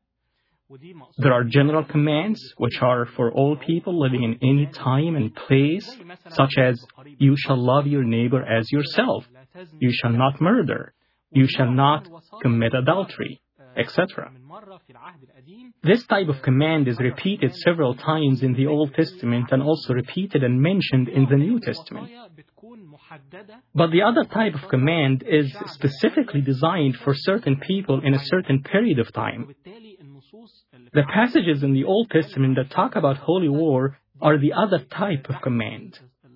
There are general commands, which are for all people living in any time and place, such as, you shall love your neighbor as yourself, you shall not murder, you shall not commit adultery, et cetera. This type of command is repeated several times in the Old Testament and also repeated and mentioned in the New Testament. But the other type of command is specifically designed for certain people in a certain period of time. The passages in the Old Testament that talk about holy war are the other type of command.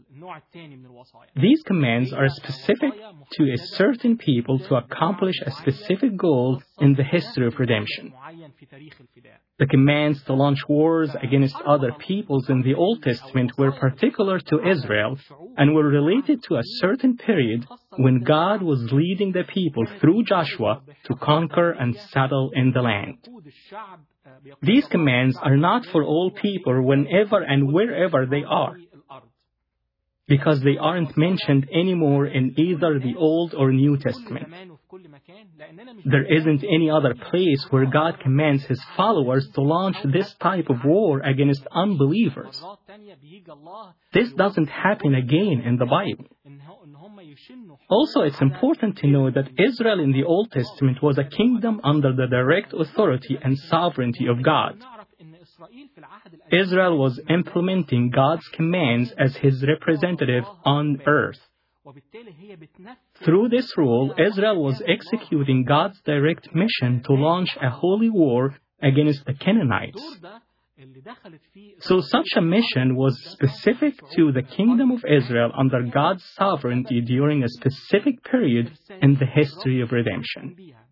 These commands are specific to a certain people to accomplish a specific goal in the history of redemption. The commands to launch wars against other peoples in the Old Testament were particular to Israel and were related to a certain period when God was leading the people through Joshua to conquer and settle in the land. These commands are not for all people whenever and wherever they are, because they aren't mentioned anymore in either the Old or New Testament. There isn't any other place where God commands His followers to launch this type of war against unbelievers. This doesn't happen again in the Bible. Also, it's important to know that Israel in the Old Testament was a kingdom under the direct authority and sovereignty of God. Israel was implementing God's commands as His representative on earth. Through this role, Israel was executing God's direct mission to launch a holy war against the Canaanites. So such a mission was specific to the kingdom of Israel under God's sovereignty during a specific period in the history of redemption.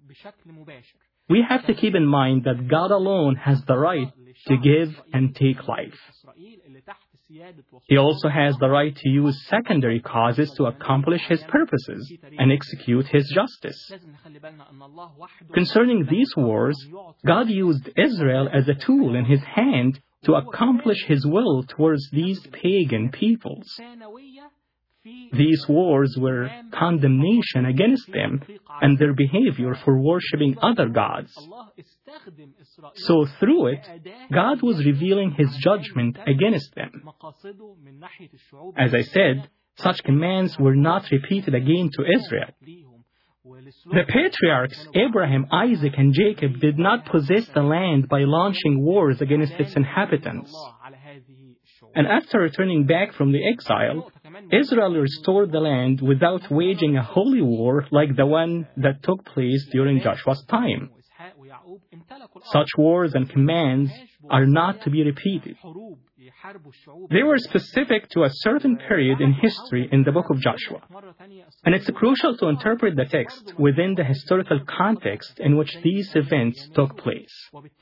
We have to keep in mind that God alone has the right to give and take life. He also has the right to use secondary causes to accomplish His purposes and execute His justice. Concerning these wars, God used Israel as a tool in His hand to accomplish His will towards these pagan peoples. These wars were condemnation against them and their behavior for worshipping other gods. So through it, God was revealing His judgment against them. As I said, such commands were not repeated again to Israel. The patriarchs Abraham, Isaac, and Jacob did not possess the land by launching wars against its inhabitants. And after returning back from the exile, Israel restored the land without waging a holy war like the one that took place during Joshua's time. Such wars and commands are not to be repeated. They were specific to a certain period in history in the book of Joshua. And it's crucial to interpret the text within the historical context in which these events took place.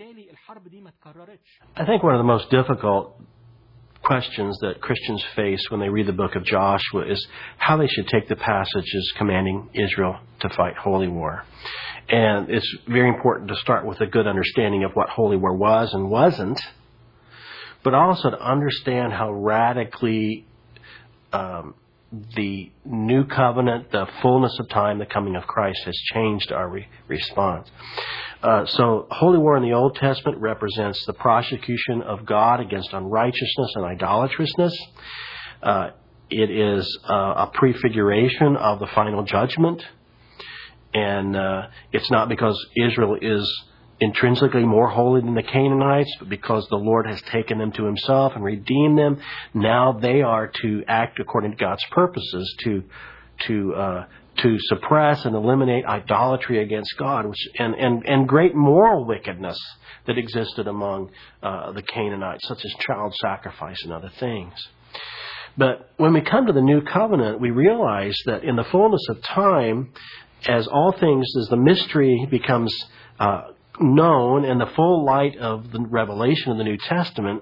I think one of the most difficult questions that Christians face when they read the book of Joshua is how they should take the passages commanding Israel to fight holy war. And it's very important to start with a good understanding of what holy war was and wasn't, but also to understand how radically um, the new covenant, the fullness of time, the coming of Christ has changed our re- response. Uh, so holy war in the Old Testament represents the prosecution of God against unrighteousness and idolatrousness. Uh, it is uh, a prefiguration of the final judgment. And uh, it's not because Israel is intrinsically more holy than the Canaanites, but because the Lord has taken them to Himself and redeemed them. Now they are to act according to God's purposes, to to uh, to suppress and eliminate idolatry against God, which and, and, and great moral wickedness that existed among uh, the Canaanites, such as child sacrifice and other things. But when we come to the New Covenant, we realize that in the fullness of time, as all things, as the mystery becomes uh, known in the full light of the revelation of the New Testament,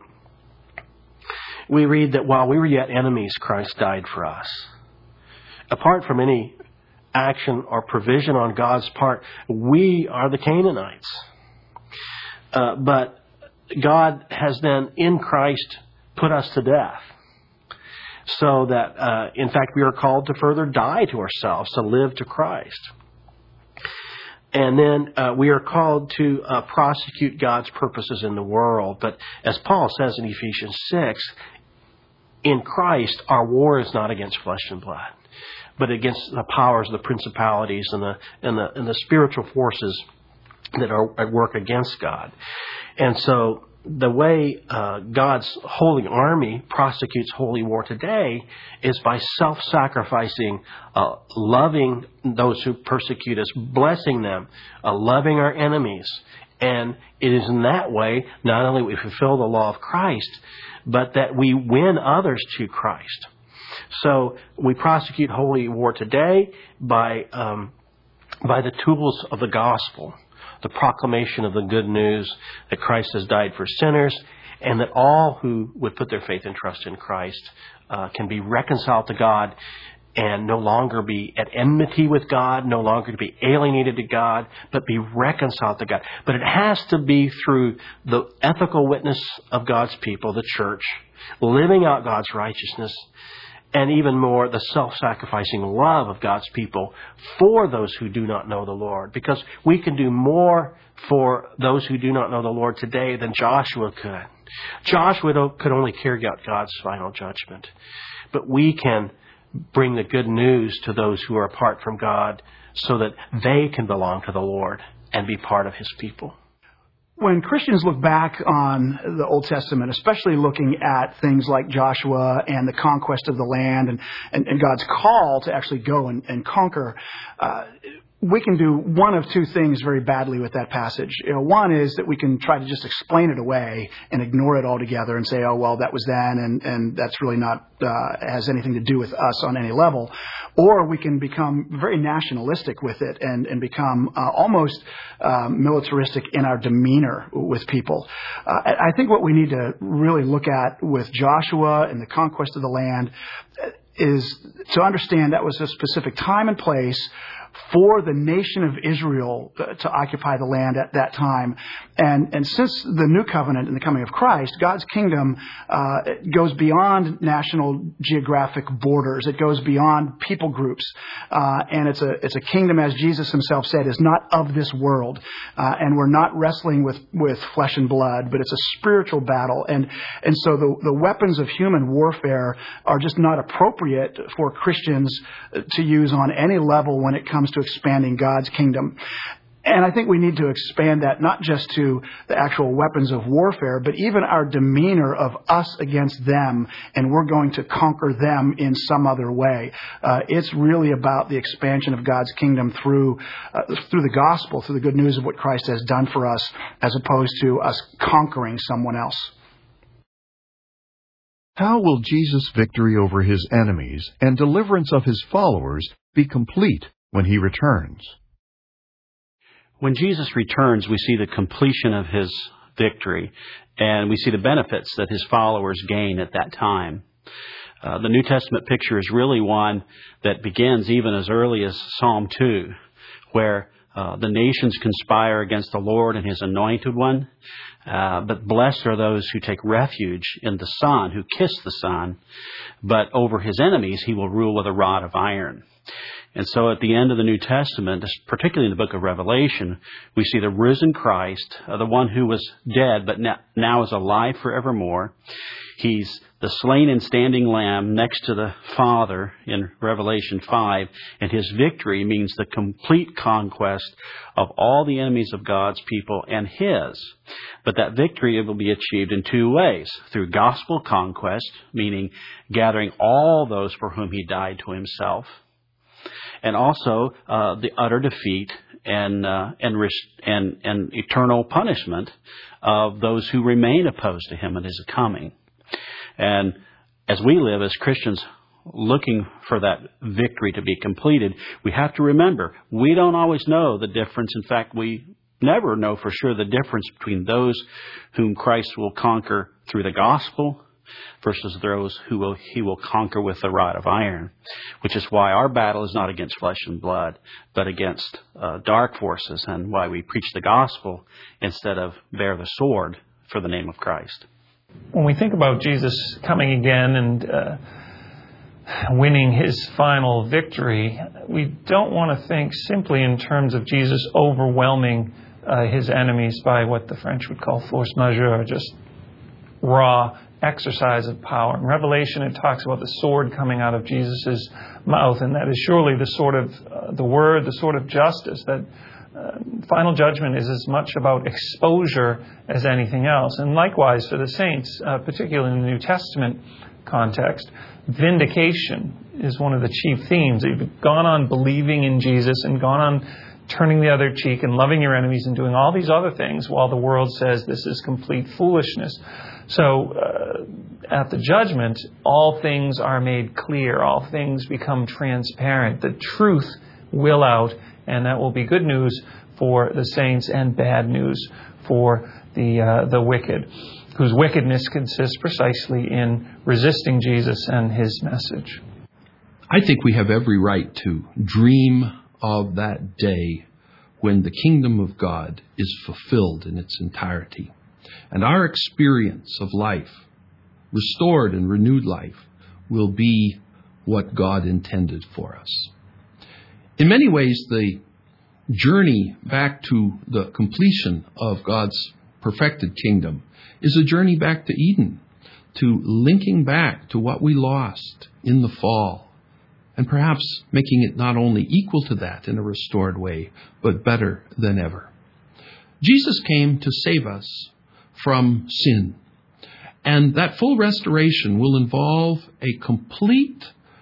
we read that while we were yet enemies, Christ died for us. Apart from any action or provision on God's part, we are the Canaanites. Uh, but God has then, in Christ, put us to death. So that, uh, in fact, we are called to further die to ourselves, to live to Christ. And then uh, we are called to uh, prosecute God's purposes in the world. But as Paul says in Ephesians six, in Christ, our war is not against flesh and blood, but against the powers, the principalities, and the and the and the spiritual forces that are at work against God. And so the way uh, God's holy army prosecutes holy war today is by self-sacrificing, uh, loving those who persecute us, blessing them, uh, loving our enemies. And it is in that way not only we fulfill the law of Christ, but that we win others to Christ. So we prosecute holy war today by um, by the tools of the gospel. The proclamation of the good news that Christ has died for sinners, and that all who would put their faith and trust in Christ uh, can be reconciled to God and no longer be at enmity with God, no longer to be alienated to God, but be reconciled to God. But it has to be through the ethical witness of God's people, the church, living out God's righteousness, and even more, the self-sacrificing love of God's people for those who do not know the Lord. Because we can do more for those who do not know the Lord today than Joshua could. Joshua could only carry out God's final judgment. But we can bring the good news to those who are apart from God so that they can belong to the Lord and be part of His people. When Christians look back on the Old Testament, especially looking at things like Joshua and the conquest of the land and, and, and God's call to actually go and, and conquer, uh, we can do one of two things very badly with that passage. You know, one is that we can try to just explain it away and ignore it altogether and say, oh, well, that was then, and, and that's really not uh, has anything to do with us on any level. Or we can become very nationalistic with it and, and become uh, almost uh, militaristic in our demeanor with people. Uh, I think what we need to really look at with Joshua and the conquest of the land is to understand that was a specific time and place for the nation of Israel to occupy the land at that time. And, and since the New Covenant and the coming of Christ, God's kingdom uh, goes beyond national geographic borders. It goes beyond people groups. Uh, and it's a, it's a kingdom, as Jesus himself said, is not of this world. Uh, and we're not wrestling with, with flesh and blood, but it's a spiritual battle. And, and so the, the weapons of human warfare are just not appropriate for Christians to use on any level when it comes to expanding God's kingdom. And I think we need to expand that not just to the actual weapons of warfare, but even our demeanor of us against them, and we're going to conquer them in some other way. Uh, it's really about the expansion of God's kingdom through uh, through the gospel, through the good news of what Christ has done for us, as opposed to us conquering someone else. How will Jesus' victory over his enemies and deliverance of his followers be complete when he returns? When Jesus returns, we see the completion of his victory, and we see the benefits that his followers gain at that time. Uh, the New Testament picture is really one that begins even as early as Psalm two, where uh, the nations conspire against the Lord and his anointed one. Uh, but blessed are those who take refuge in the Son, who kiss the Son. But over his enemies, he will rule with a rod of iron. And so at the end of the New Testament, particularly in the book of Revelation, we see the risen Christ, uh, the one who was dead but now is alive forevermore. He's the slain and standing Lamb next to the Father in Revelation five, and his victory means the complete conquest of all the enemies of God's people and his. But that victory will be achieved in two ways: through gospel conquest, meaning gathering all those for whom he died to himself, and also uh, the utter defeat and, uh, and and and eternal punishment of those who remain opposed to him at his coming. And as we live as Christians looking for that victory to be completed, we have to remember we don't always know the difference. In fact, we never know for sure the difference between those whom Christ will conquer through the gospel versus those who will, he will conquer with the rod of iron, which is why our battle is not against flesh and blood, but against uh, dark forces, and why we preach the gospel instead of bear the sword for the name of Christ. When we think about Jesus coming again and uh, winning his final victory, we don't want to think simply in terms of Jesus overwhelming uh, his enemies by what the French would call force majeure, or just raw exercise of power. In Revelation, it talks about the sword coming out of Jesus' mouth, and that is surely the sword of uh, the word, the sword of justice, that Uh, final judgment is as much about exposure as anything else. And likewise for the saints, uh, particularly in the New Testament context, vindication is one of the chief themes. You've gone on believing in Jesus and gone on turning the other cheek and loving your enemies and doing all these other things while the world says this is complete foolishness. So uh, at the judgment, all things are made clear. All things become transparent. The truth will out. And that will be good news for the saints and bad news for the uh, the wicked, whose wickedness consists precisely in resisting Jesus and his message. I think we have every right to dream of that day when the kingdom of God is fulfilled in its entirety. And our experience of life, restored and renewed life, will be what God intended for us. In many ways, the journey back to the completion of God's perfected kingdom is a journey back to Eden, to linking back to what we lost in the fall, and perhaps making it not only equal to that in a restored way, but better than ever. Jesus came to save us from sin, and that full restoration will involve a complete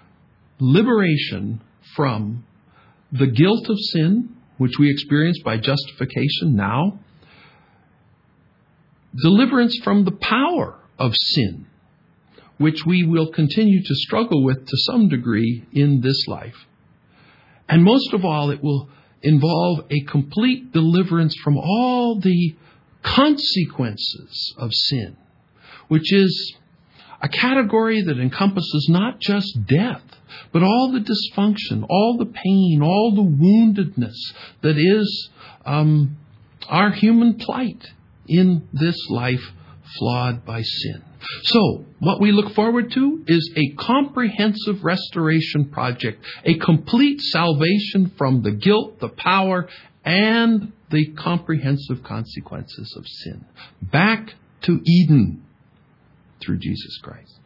liberation from the guilt of sin, which we experience by justification now. Deliverance from the power of sin, which we will continue to struggle with to some degree in this life. And most of all, it will involve a complete deliverance from all the consequences of sin, which is a category that encompasses not just death, but all the dysfunction, all the pain, all the woundedness that is um, our human plight in this life flawed by sin. So, what we look forward to is a comprehensive restoration project, a complete salvation from the guilt, the power, and the comprehensive consequences of sin. Back to Eden through Jesus Christ.